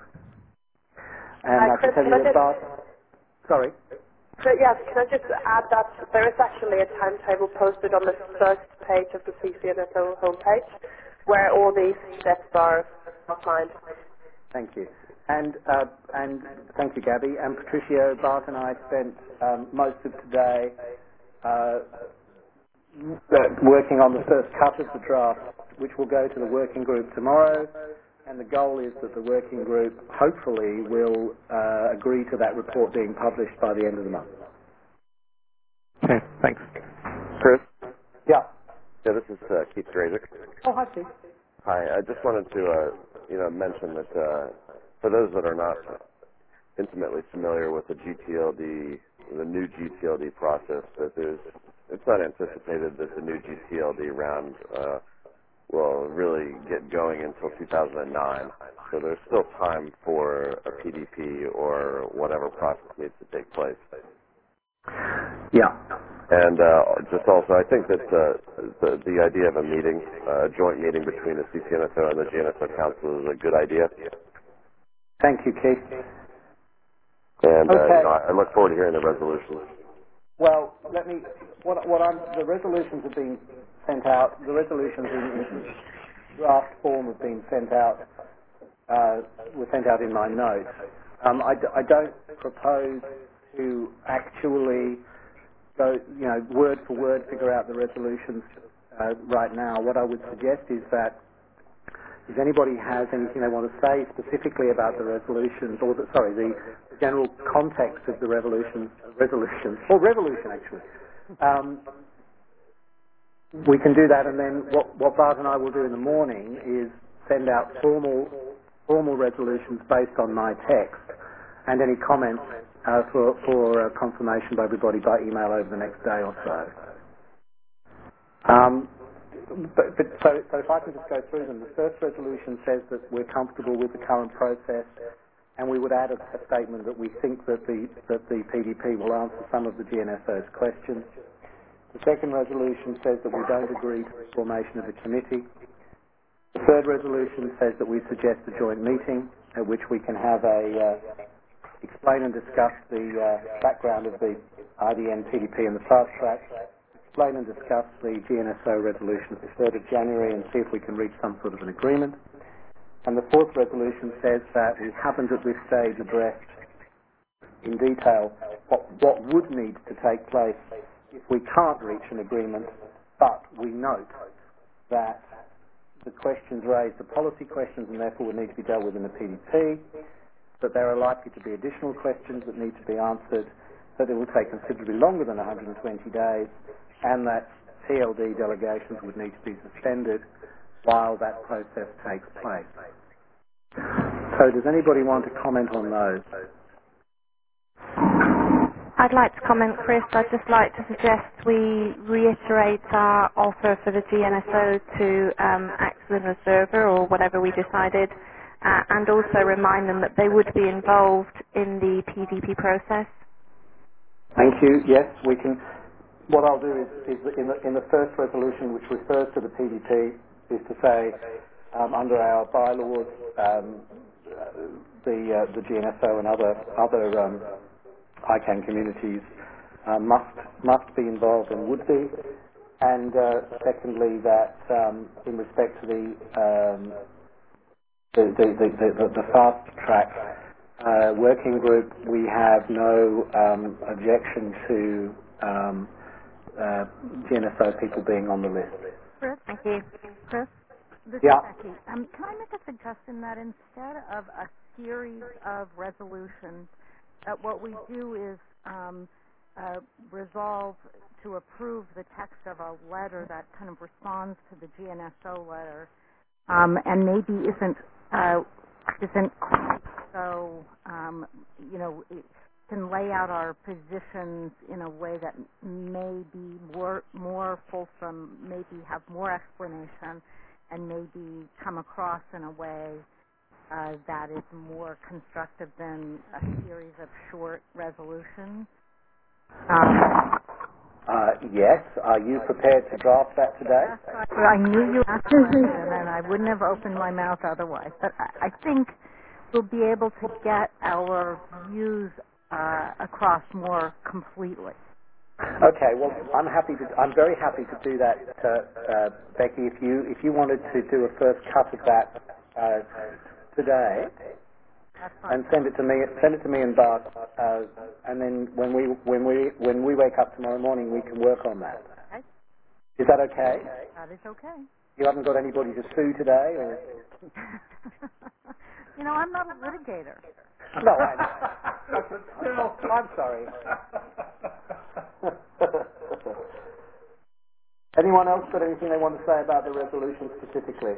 And Uh, I can Chris, tell can you I just- about... Sorry? So, yes, can I just add that there is actually a timetable posted on the first page of the C C N S O homepage where all these steps are outlined. Thank you. And uh, and thank you, Gabby. And Patricio, Bart and I spent um, most of today uh, working on the first cut of the draft, which will go to the working group tomorrow. And the goal is that the working group, hopefully, will uh, agree to that report being published by the end of the month. Okay, thanks. Chris? Yeah. Yeah, this is uh, Keith Grazik. Oh, hi, Keith. Hi, I just wanted to, uh, you know, mention that uh, for those that are not intimately familiar with the G T L D, the new G T L D process, that there's, it's not anticipated that the new G T L D round uh, will really get going until two thousand nine. So there's still time for a P D P or whatever process needs to take place. Yeah. And uh, just also, I think that uh, the, the idea of a meeting, a uh, joint meeting between the C C N S O and the G N S O Council is a good idea. Thank you, Keith. And uh, okay. you know, I, I look forward to hearing the resolutions. Well, let me. What, what I'm. The resolutions have been sent out. The resolutions in, in draft form have been sent out. Uh, were sent out in my notes. Um, I, d- I don't propose to actually go, you know, word for word figure out the resolutions uh, right now. What I would suggest is that if anybody has anything they want to say specifically about the resolutions, or the, sorry, the, the general context of the revolution, resolutions, or revolution actually, um, we can do that, and then what, what Bart and I will do in the morning is send out formal formal resolutions based on my text, and any comments uh, for, for uh, confirmation by everybody by email over the next day or so. Um, but, but so, so if I can just go through them, the first resolution says that we're comfortable with the current process, and we would add a, a statement that we think that the that the P D P will answer some of the G N S O's questions. The second resolution says that we don't agree to the formation of a committee. The third resolution says that we suggest a joint meeting at which we can have a uh, explain and discuss the uh, background of the I D N, P D P and the fast track, explain and discuss the G N S O resolution of the third of January and see if we can reach some sort of an agreement. And the fourth resolution says that we haven't at this stage addressed in detail what, what would need to take place if we can't reach an agreement, but we note that the questions raised are policy questions and therefore would need to be dealt with in the P D P, that there are likely to be additional questions that need to be answered, that it will take considerably longer than one hundred twenty days, and that T L D delegations would need to be suspended while that process takes place. So does anybody want to comment on those? I'd like to comment, Chris. I'd just like to suggest we reiterate our offer for the G N S O to um, act as an observer or whatever we decided, uh, and also remind them that they would be involved in the P D P process. Thank you. Yes, we can. What I'll do is, is in, the, in the first resolution, which refers to the P D P, is to say um, under our bylaws, um, the uh, the G N S O and other other um, I CANN communities uh, must must be involved and would be, and uh, secondly that um, in respect to the um, the, the, the, the, the fast track uh, working group, we have no um, objection to um, uh, G N S O people being on the list. Chris, thank you. Chris, this yeah. is Becky. Um, can I make a suggestion that instead of a series of resolutions, that what we do is um, uh, resolve to approve the text of a letter that kind of responds to the G N S O letter, um, and maybe isn't uh, isn't so um, you know it can lay out our positions in a way that may be more more fulsome, maybe have more explanation, and maybe come across in a way uh, that is more constructive than a series of short resolutions. Um, Uh, yes. Are you prepared to draft that today? I knew you asked the question, and I wouldn't have opened my mouth otherwise. But I, I think we'll be able to get our views uh, across more completely. Okay. Well, I'm happy to. I'm very happy to do that, uh, uh, Becky. If you if you wanted to do a first cut of that uh, today. And send it to me. Send it to me and Bart, uh, and then when we when we when we wake up tomorrow morning, we can work on that. Okay. Is that okay? That is okay. You haven't got anybody to sue today, or? You know, I'm not a litigator. No, I know. Okay. Still, I'm sorry. Anyone else got anything they want to say about the resolution specifically?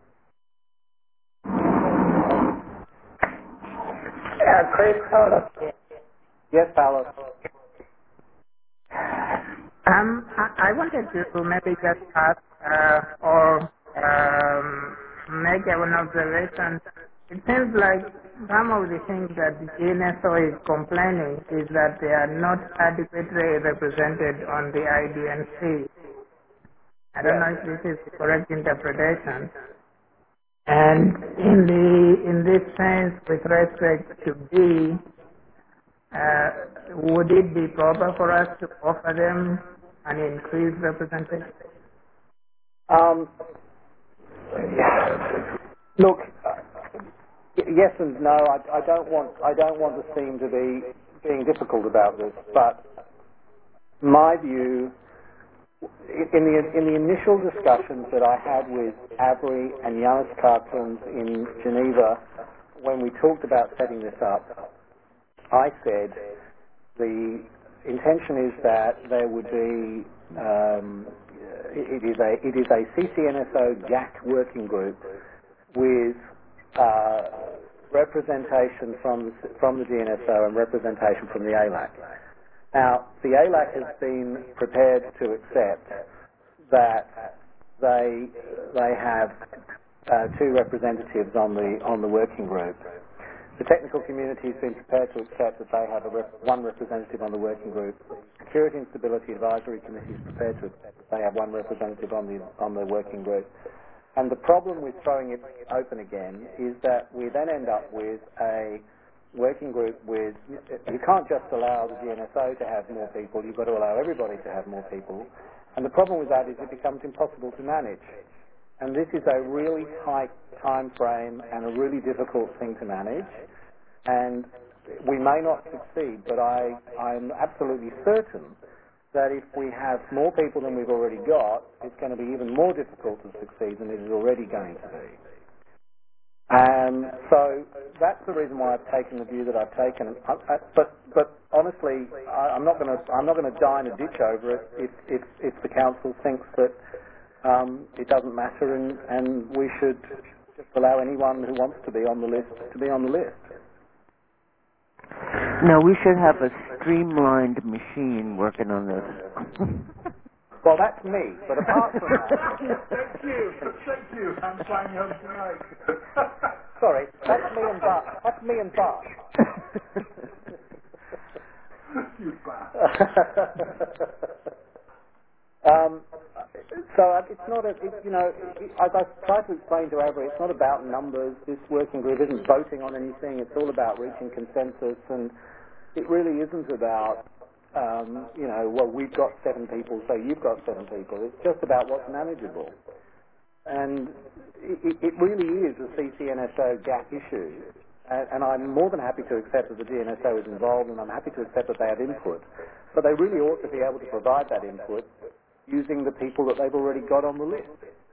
Yeah, Chris, Paolo. Yes, Paolo. Um, I, I wanted to maybe just ask uh, or um, make an observation. It seems like some of the things that the G N S O is complaining is that they are not adequately represented on the I D N C. I don't know if this is the correct interpretation. And in the in this sense, with respect to B, uh, would it be proper for us to offer them an increased representation? Um, look, uh, yes and no. I, I don't want I don't want to seem to be being difficult about this, but my view in the in the initial discussions that I had with Avery and Janis Karklund in Geneva, when we talked about setting this up, I said the intention is that there would be um, it, it is a it is a C C N S O G A C working group with uh, representation from the, from the G N S O and representation from the A L A C. Now, the A L A C has been prepared to accept that they they have uh, two representatives on the on the working group. The technical community has been prepared to accept that they have a rep- one representative on the working group. The Security and Stability Advisory Committee is prepared to accept that they have one representative on the on the working group. And the problem with throwing it open again is that we then end up with a working group with, you can't just allow the G N S O to have more people, you've got to allow everybody to have more people. And the problem with that is it becomes impossible to manage. And this is a really tight time frame and a really difficult thing to manage. And we may not succeed, but I, I'm absolutely certain that if we have more people than we've already got, it's going to be even more difficult to succeed than it is already going to be. Um, so that's the reason why I've taken the view that I've taken. I, I, but but honestly, I, I'm not going to I'm not going to die in a ditch over it if if, if the council thinks that um, it doesn't matter and, and we should just allow anyone who wants to be on the list to be on the list. No, we should have a streamlined machine working on this. Well, that's me, but apart from that... Thank you, thank you, I'm flying home tonight. Sorry, that's me and Bart. That's me and Bart. You bastard. um, so it's not a, it, you know, it, as I tried to explain to Avery, it's not about numbers. This working group isn't voting on anything. It's all about reaching consensus, and it really isn't about Um, you know, well, we've got seven people, so you've got seven people. It's just about what's manageable. And it, it really is a C C N S O G A C issue. And, and I'm more than happy to accept that the G N S O is involved, and I'm happy to accept that they have input. But they really ought to be able to provide that input using the people that they've already got on the list.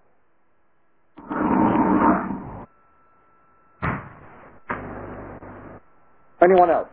Anyone else?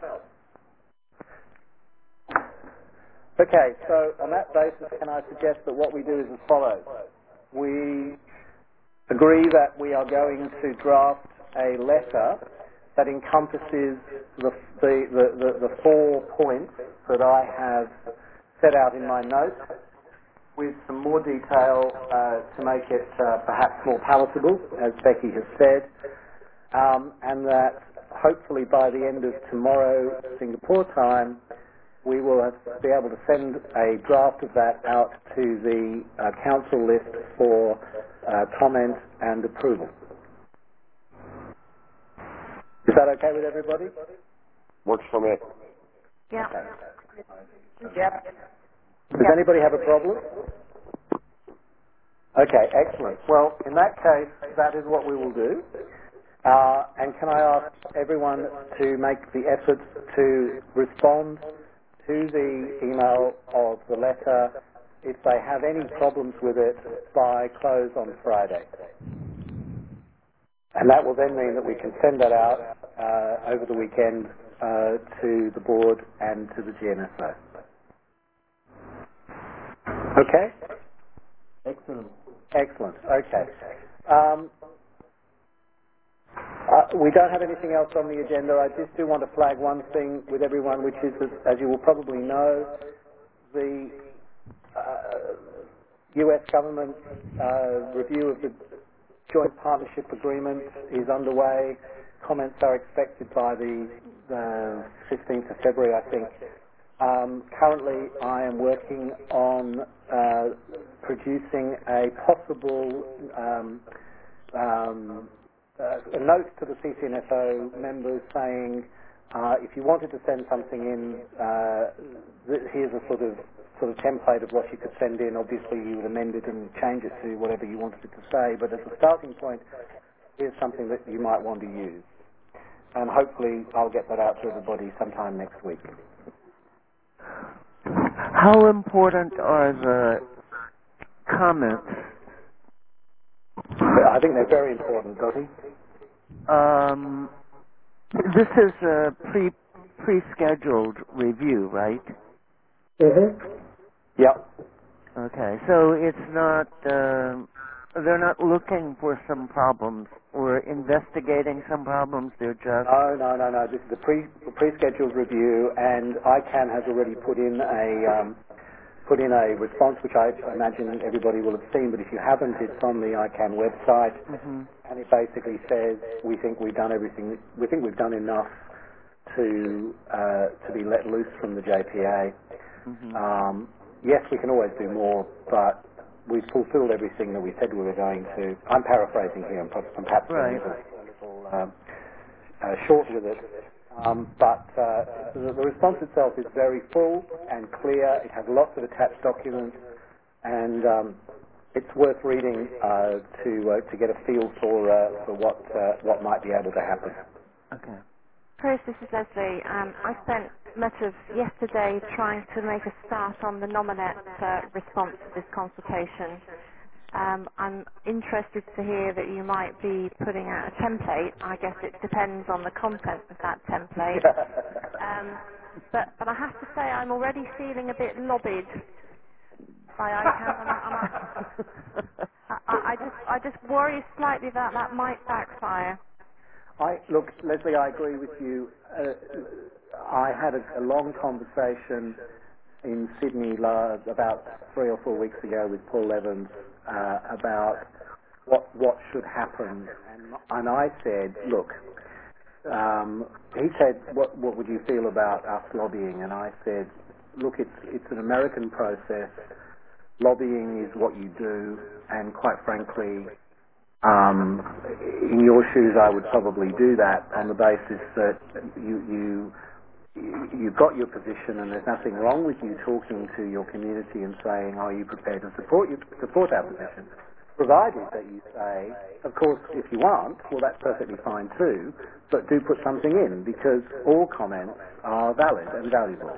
Okay, so on that basis, can I suggest that what we do is as follows. We agree that we are going to draft a letter that encompasses the, the, the, the, the four points that I have set out in my notes, with some more detail uh, to make it uh, perhaps more palatable, as Becky has said, um, and that hopefully by the end of tomorrow, Singapore time, we will have, be able to send a draft of that out to the uh, council list for uh, comment and approval. Is that okay with everybody? Works for me. Yeah. Okay. Yep. Does anybody have a problem? Okay, excellent. Well, in that case, that is what we will do. Uh, and can I ask everyone to make the effort to respond to the email of the letter if they have any problems with it by close on Friday. And that will then mean that we can send that out uh, over the weekend uh, to the board and to the G N S O. Okay? Excellent. Excellent. Okay. Um, uh, we don't have anything else on the agenda. I just do want to flag one thing with everyone, which is, that, as you will probably know, the uh, U S government uh, review of the Joint Partnership Agreement is underway. Comments are expected by the, the fifteenth of February, I think. Um, currently, I am working on uh, producing a possible um, um, uh, a note to the C C N S O members saying, uh, if you wanted to send something in, uh, th- here's a sort of sort of template of what you could send in. Obviously, you would amend it and change it to whatever you wanted it to say. But as a starting point, here's something that you might want to use. And hopefully, I'll get that out to everybody sometime next week. How important are the comments? I think they're very important, Dottie. Um, this is a pre pre-scheduled review, right? Mm-hmm. Yep. Okay, so it's not. Uh, they're not looking for some problems or investigating some problems. They're just. No, no, no, no. This is a pre a pre-scheduled review, and I C A N has already put in a um, put in a response, which I imagine everybody will have seen. But if you haven't, it's on the I C A N website, Mm-hmm. and it basically says we think we've done everything. We think we've done enough to uh, to be let loose from the J P A. Mm-hmm. Um, yes, we can always do more, but we've fulfilled everything that we said we were going to. I'm paraphrasing here. I'm perhaps Right. a little, a little um, uh, short with it. Um, but uh, the, the response itself is very full and clear. It has lots of attached documents, and um, it's worth reading uh, to uh, to get a feel for uh, for what uh, what might be able to happen. Okay. Chris, this is Leslie. Um, I spent much of yesterday trying to make a start on the Nominet uh, response to this consultation. Um, I'm interested to hear that you might be putting out a template. I guess it depends on the content of that template. Um, but, but I have to say I'm already feeling a bit lobbied by I C A N, and I, and I, I, I just I just worry slightly that that might backfire. I look, Leslie. I agree with you. Uh, I had a, a long conversation in Sydney la, about three or four weeks ago with Paul Evans uh, about what what should happen, and, and I said, look. Um, he said, what, what would you feel about us lobbying? And I said, look, it's, it's an American process. Lobbying is what you do, and quite frankly, um, in your shoes, I would probably do that on the basis that you, you, you've got your position, and there's nothing wrong with you talking to your community and saying, are you prepared to support, you, support our position? Provided that you say, of course, if you aren't, well, that's perfectly fine too, but do put something in, because all comments are valid and valuable.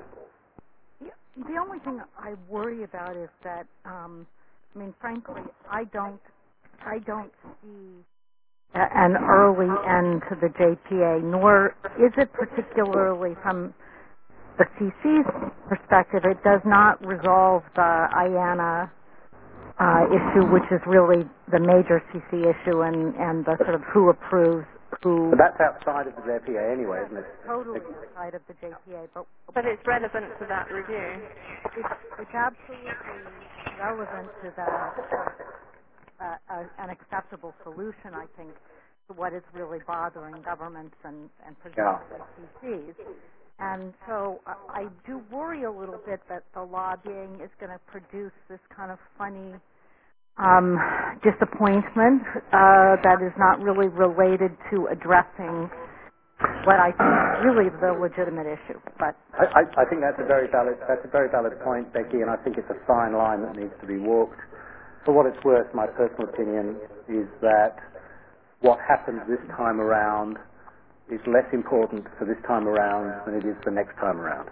The only thing I worry about is that, um, I mean, frankly, I don't, I don't see a- an early end to the J P A, nor is it particularly from the C C's perspective. It does not resolve the I A N A uh, issue, which is really the major C C issue, and, and the sort of who approves who. But that's outside of the J P A anyway, isn't it? Totally outside of the J P A, but but it's relevant to that review. It's, it's absolutely relevant to that. Uh, uh, an acceptable solution, I think, to what is really bothering governments and, and presumably C Cs. And so uh, I do worry a little bit that the lobbying is going to produce this kind of funny um, disappointment uh, that is not really related to addressing what I think is really the legitimate issue. But I, I, I think that's a very valid that's a very valid point, Becky, and I think it's a fine line that needs to be walked. For what it's worth, my personal opinion is that what happens this time around is less important for this time around than it is the next time around.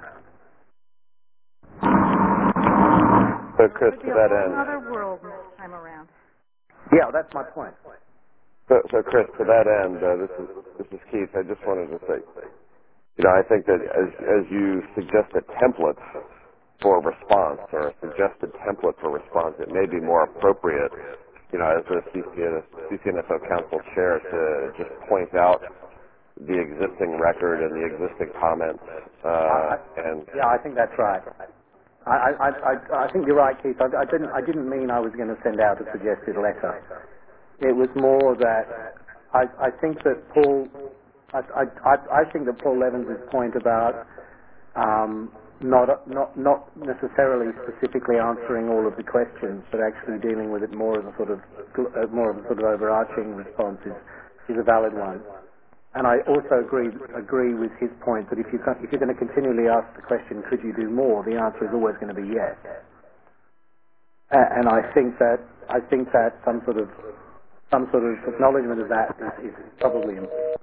So, Chris, to that end, another world next time around. Yeah, that's my point. So, so Chris, to that end, uh, this is this is Keith. I just wanted to say, you know, I think that as as you suggest a template for response or a suggested template for response, it may be more appropriate, you know, as the C C N S O Council Chair to just point out the existing record and the existing comments. Uh, and yeah, I think that's right. I, I, I, I think you're right, Keith. I, I didn't I didn't mean I was going to send out a suggested letter. It was more that I, I think that Paul, I, I, I think that Paul Levins' point about um, not not not necessarily specifically answering all of the questions, but actually dealing with it more as a sort of uh, more of a sort of overarching response is, is a valid one. And I also agree agree with his point that if you if you're going to continually ask the question, could you do more? The answer is always going to be yes. Uh, and I think that I think that some sort of some sort of acknowledgement of that is, is probably important.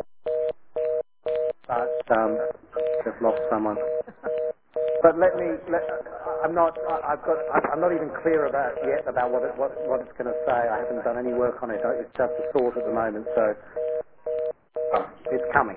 But um, just lost someone. But let me. Let, I'm not. I, I've got. I'm not even clear about yet about what it, what what it's going to say. I haven't done any work on it. It's just a thought at the moment. So it's coming.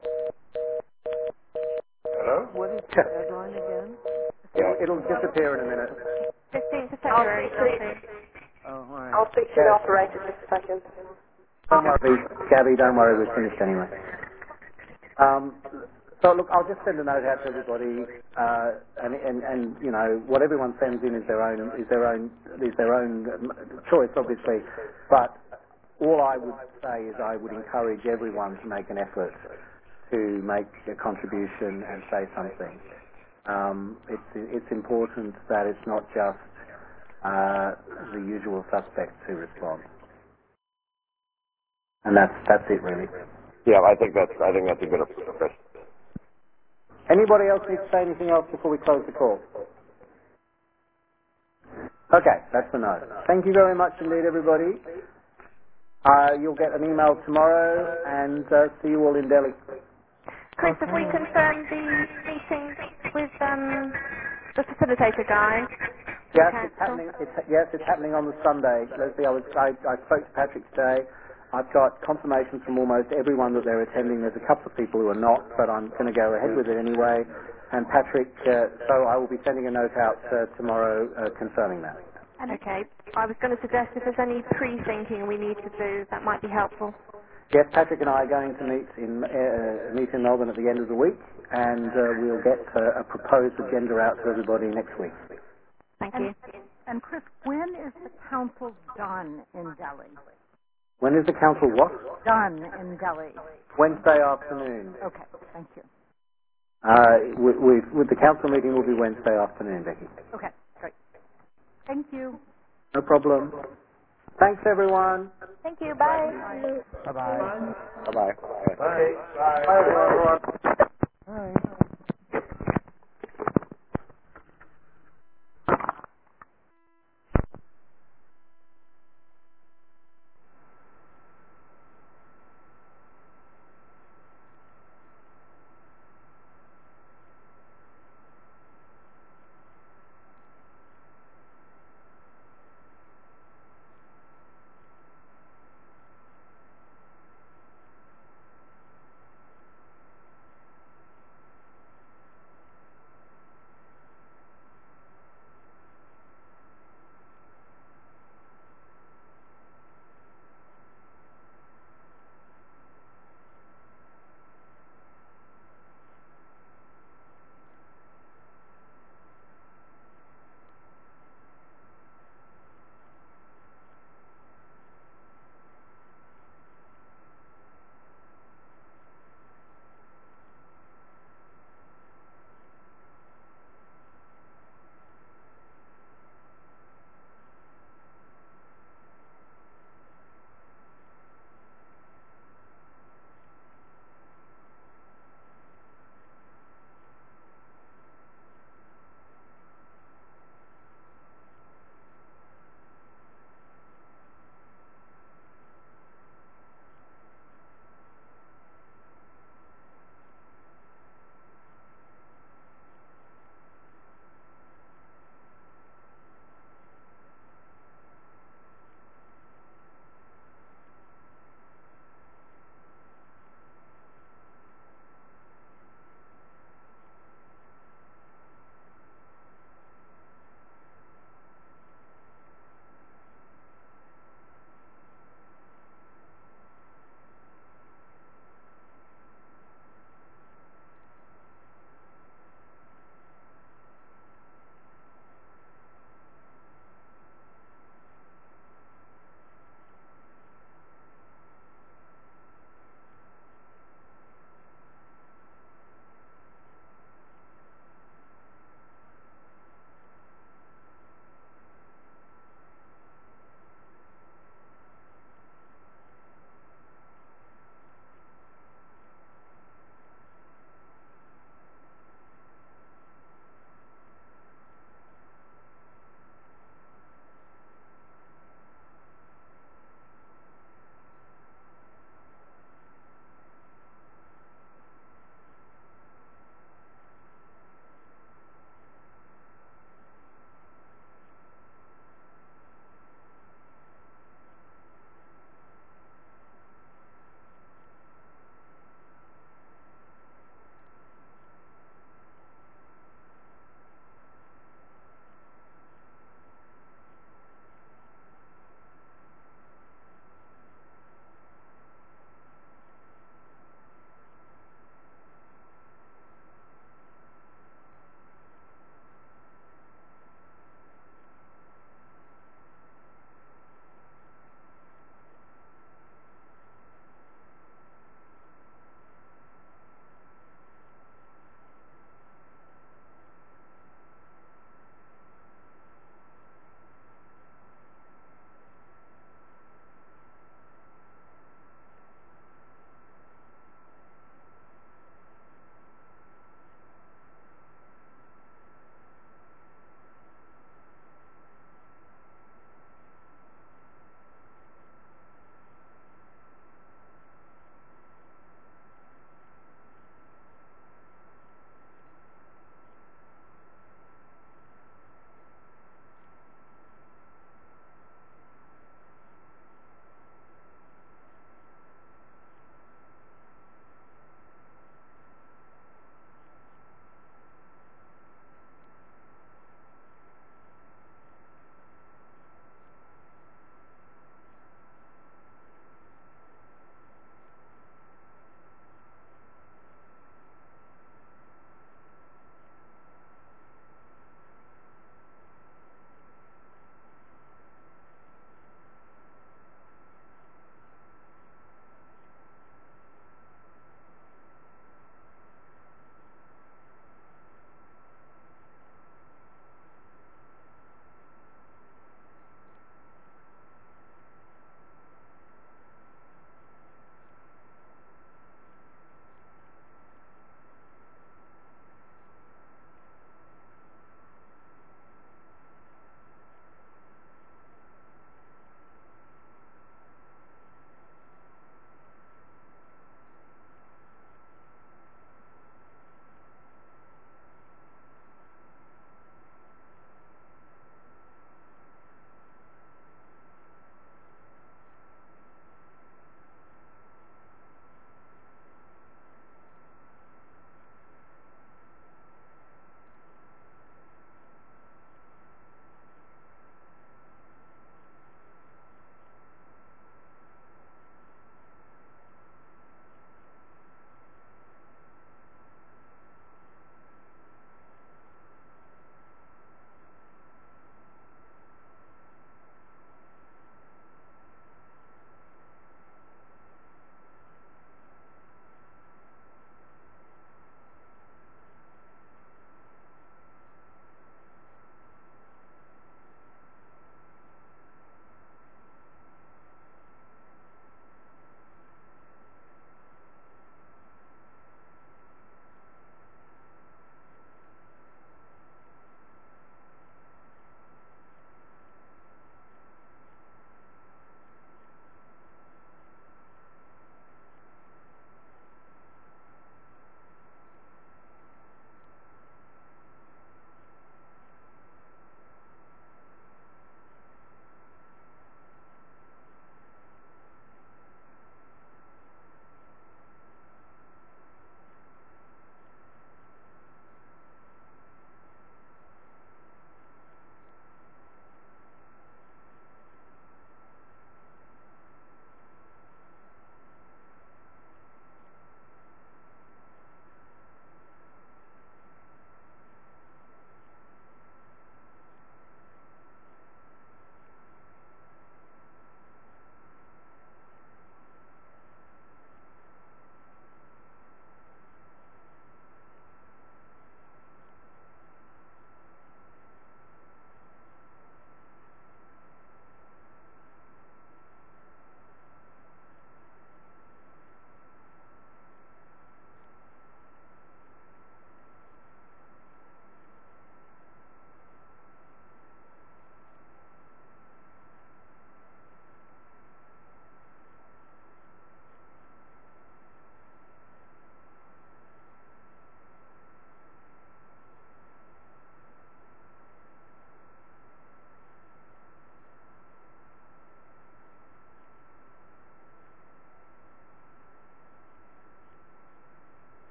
Hello. What is the deadline again? It'll, it'll disappear in a minute. fifteenth of February. Oh, all right. I'll speak to the operator just a second. Don't worry, Gabby. Don't worry. We're finished anyway. Um, So look, I'll just send a note out to everybody, uh, and, and and you know what everyone sends in is their own is their own is their own choice, obviously. But all I would say is I would encourage everyone to make an effort to make a contribution and say something. Um, it's it's important that it's not just uh, the usual suspects who respond, and that's that's it really. Yeah, I think that's I think that's a good approach. Anybody else need to say anything else before we close the call? Okay, that's the note. Thank you very much indeed, everybody. Uh, you'll get an email tomorrow, and uh, see you all in Delhi. Chris, have we confirmed the meeting with um, the facilitator guy? Yes, it's happening. It's, yes, it's happening on the Sunday. Leslie, I, was, I, I spoke to Patrick today. I've got confirmation from almost everyone that they're attending. There's a couple of people who are not, but I'm going to go ahead with it anyway. And Patrick, uh, so I will be sending a note out uh, tomorrow uh, confirming that. Okay. I was going to suggest if there's any pre-thinking we need to do, that might be helpful. Yes, Patrick and I are going to meet in uh, meet in Melbourne at the end of the week, and uh, we'll get uh, a proposed agenda out to everybody next week. Thank and, you. And Chris, when is the council done in Delhi? When is the council what? Done in Delhi. Wednesday afternoon. Okay, thank you. Uh, we, we, with the council meeting will be Wednesday afternoon, Becky. Okay, great. Thank you. No problem. Thanks, everyone. Thank you. Bye. Bye-bye. Bye-bye. Bye. Bye, everyone. Bye.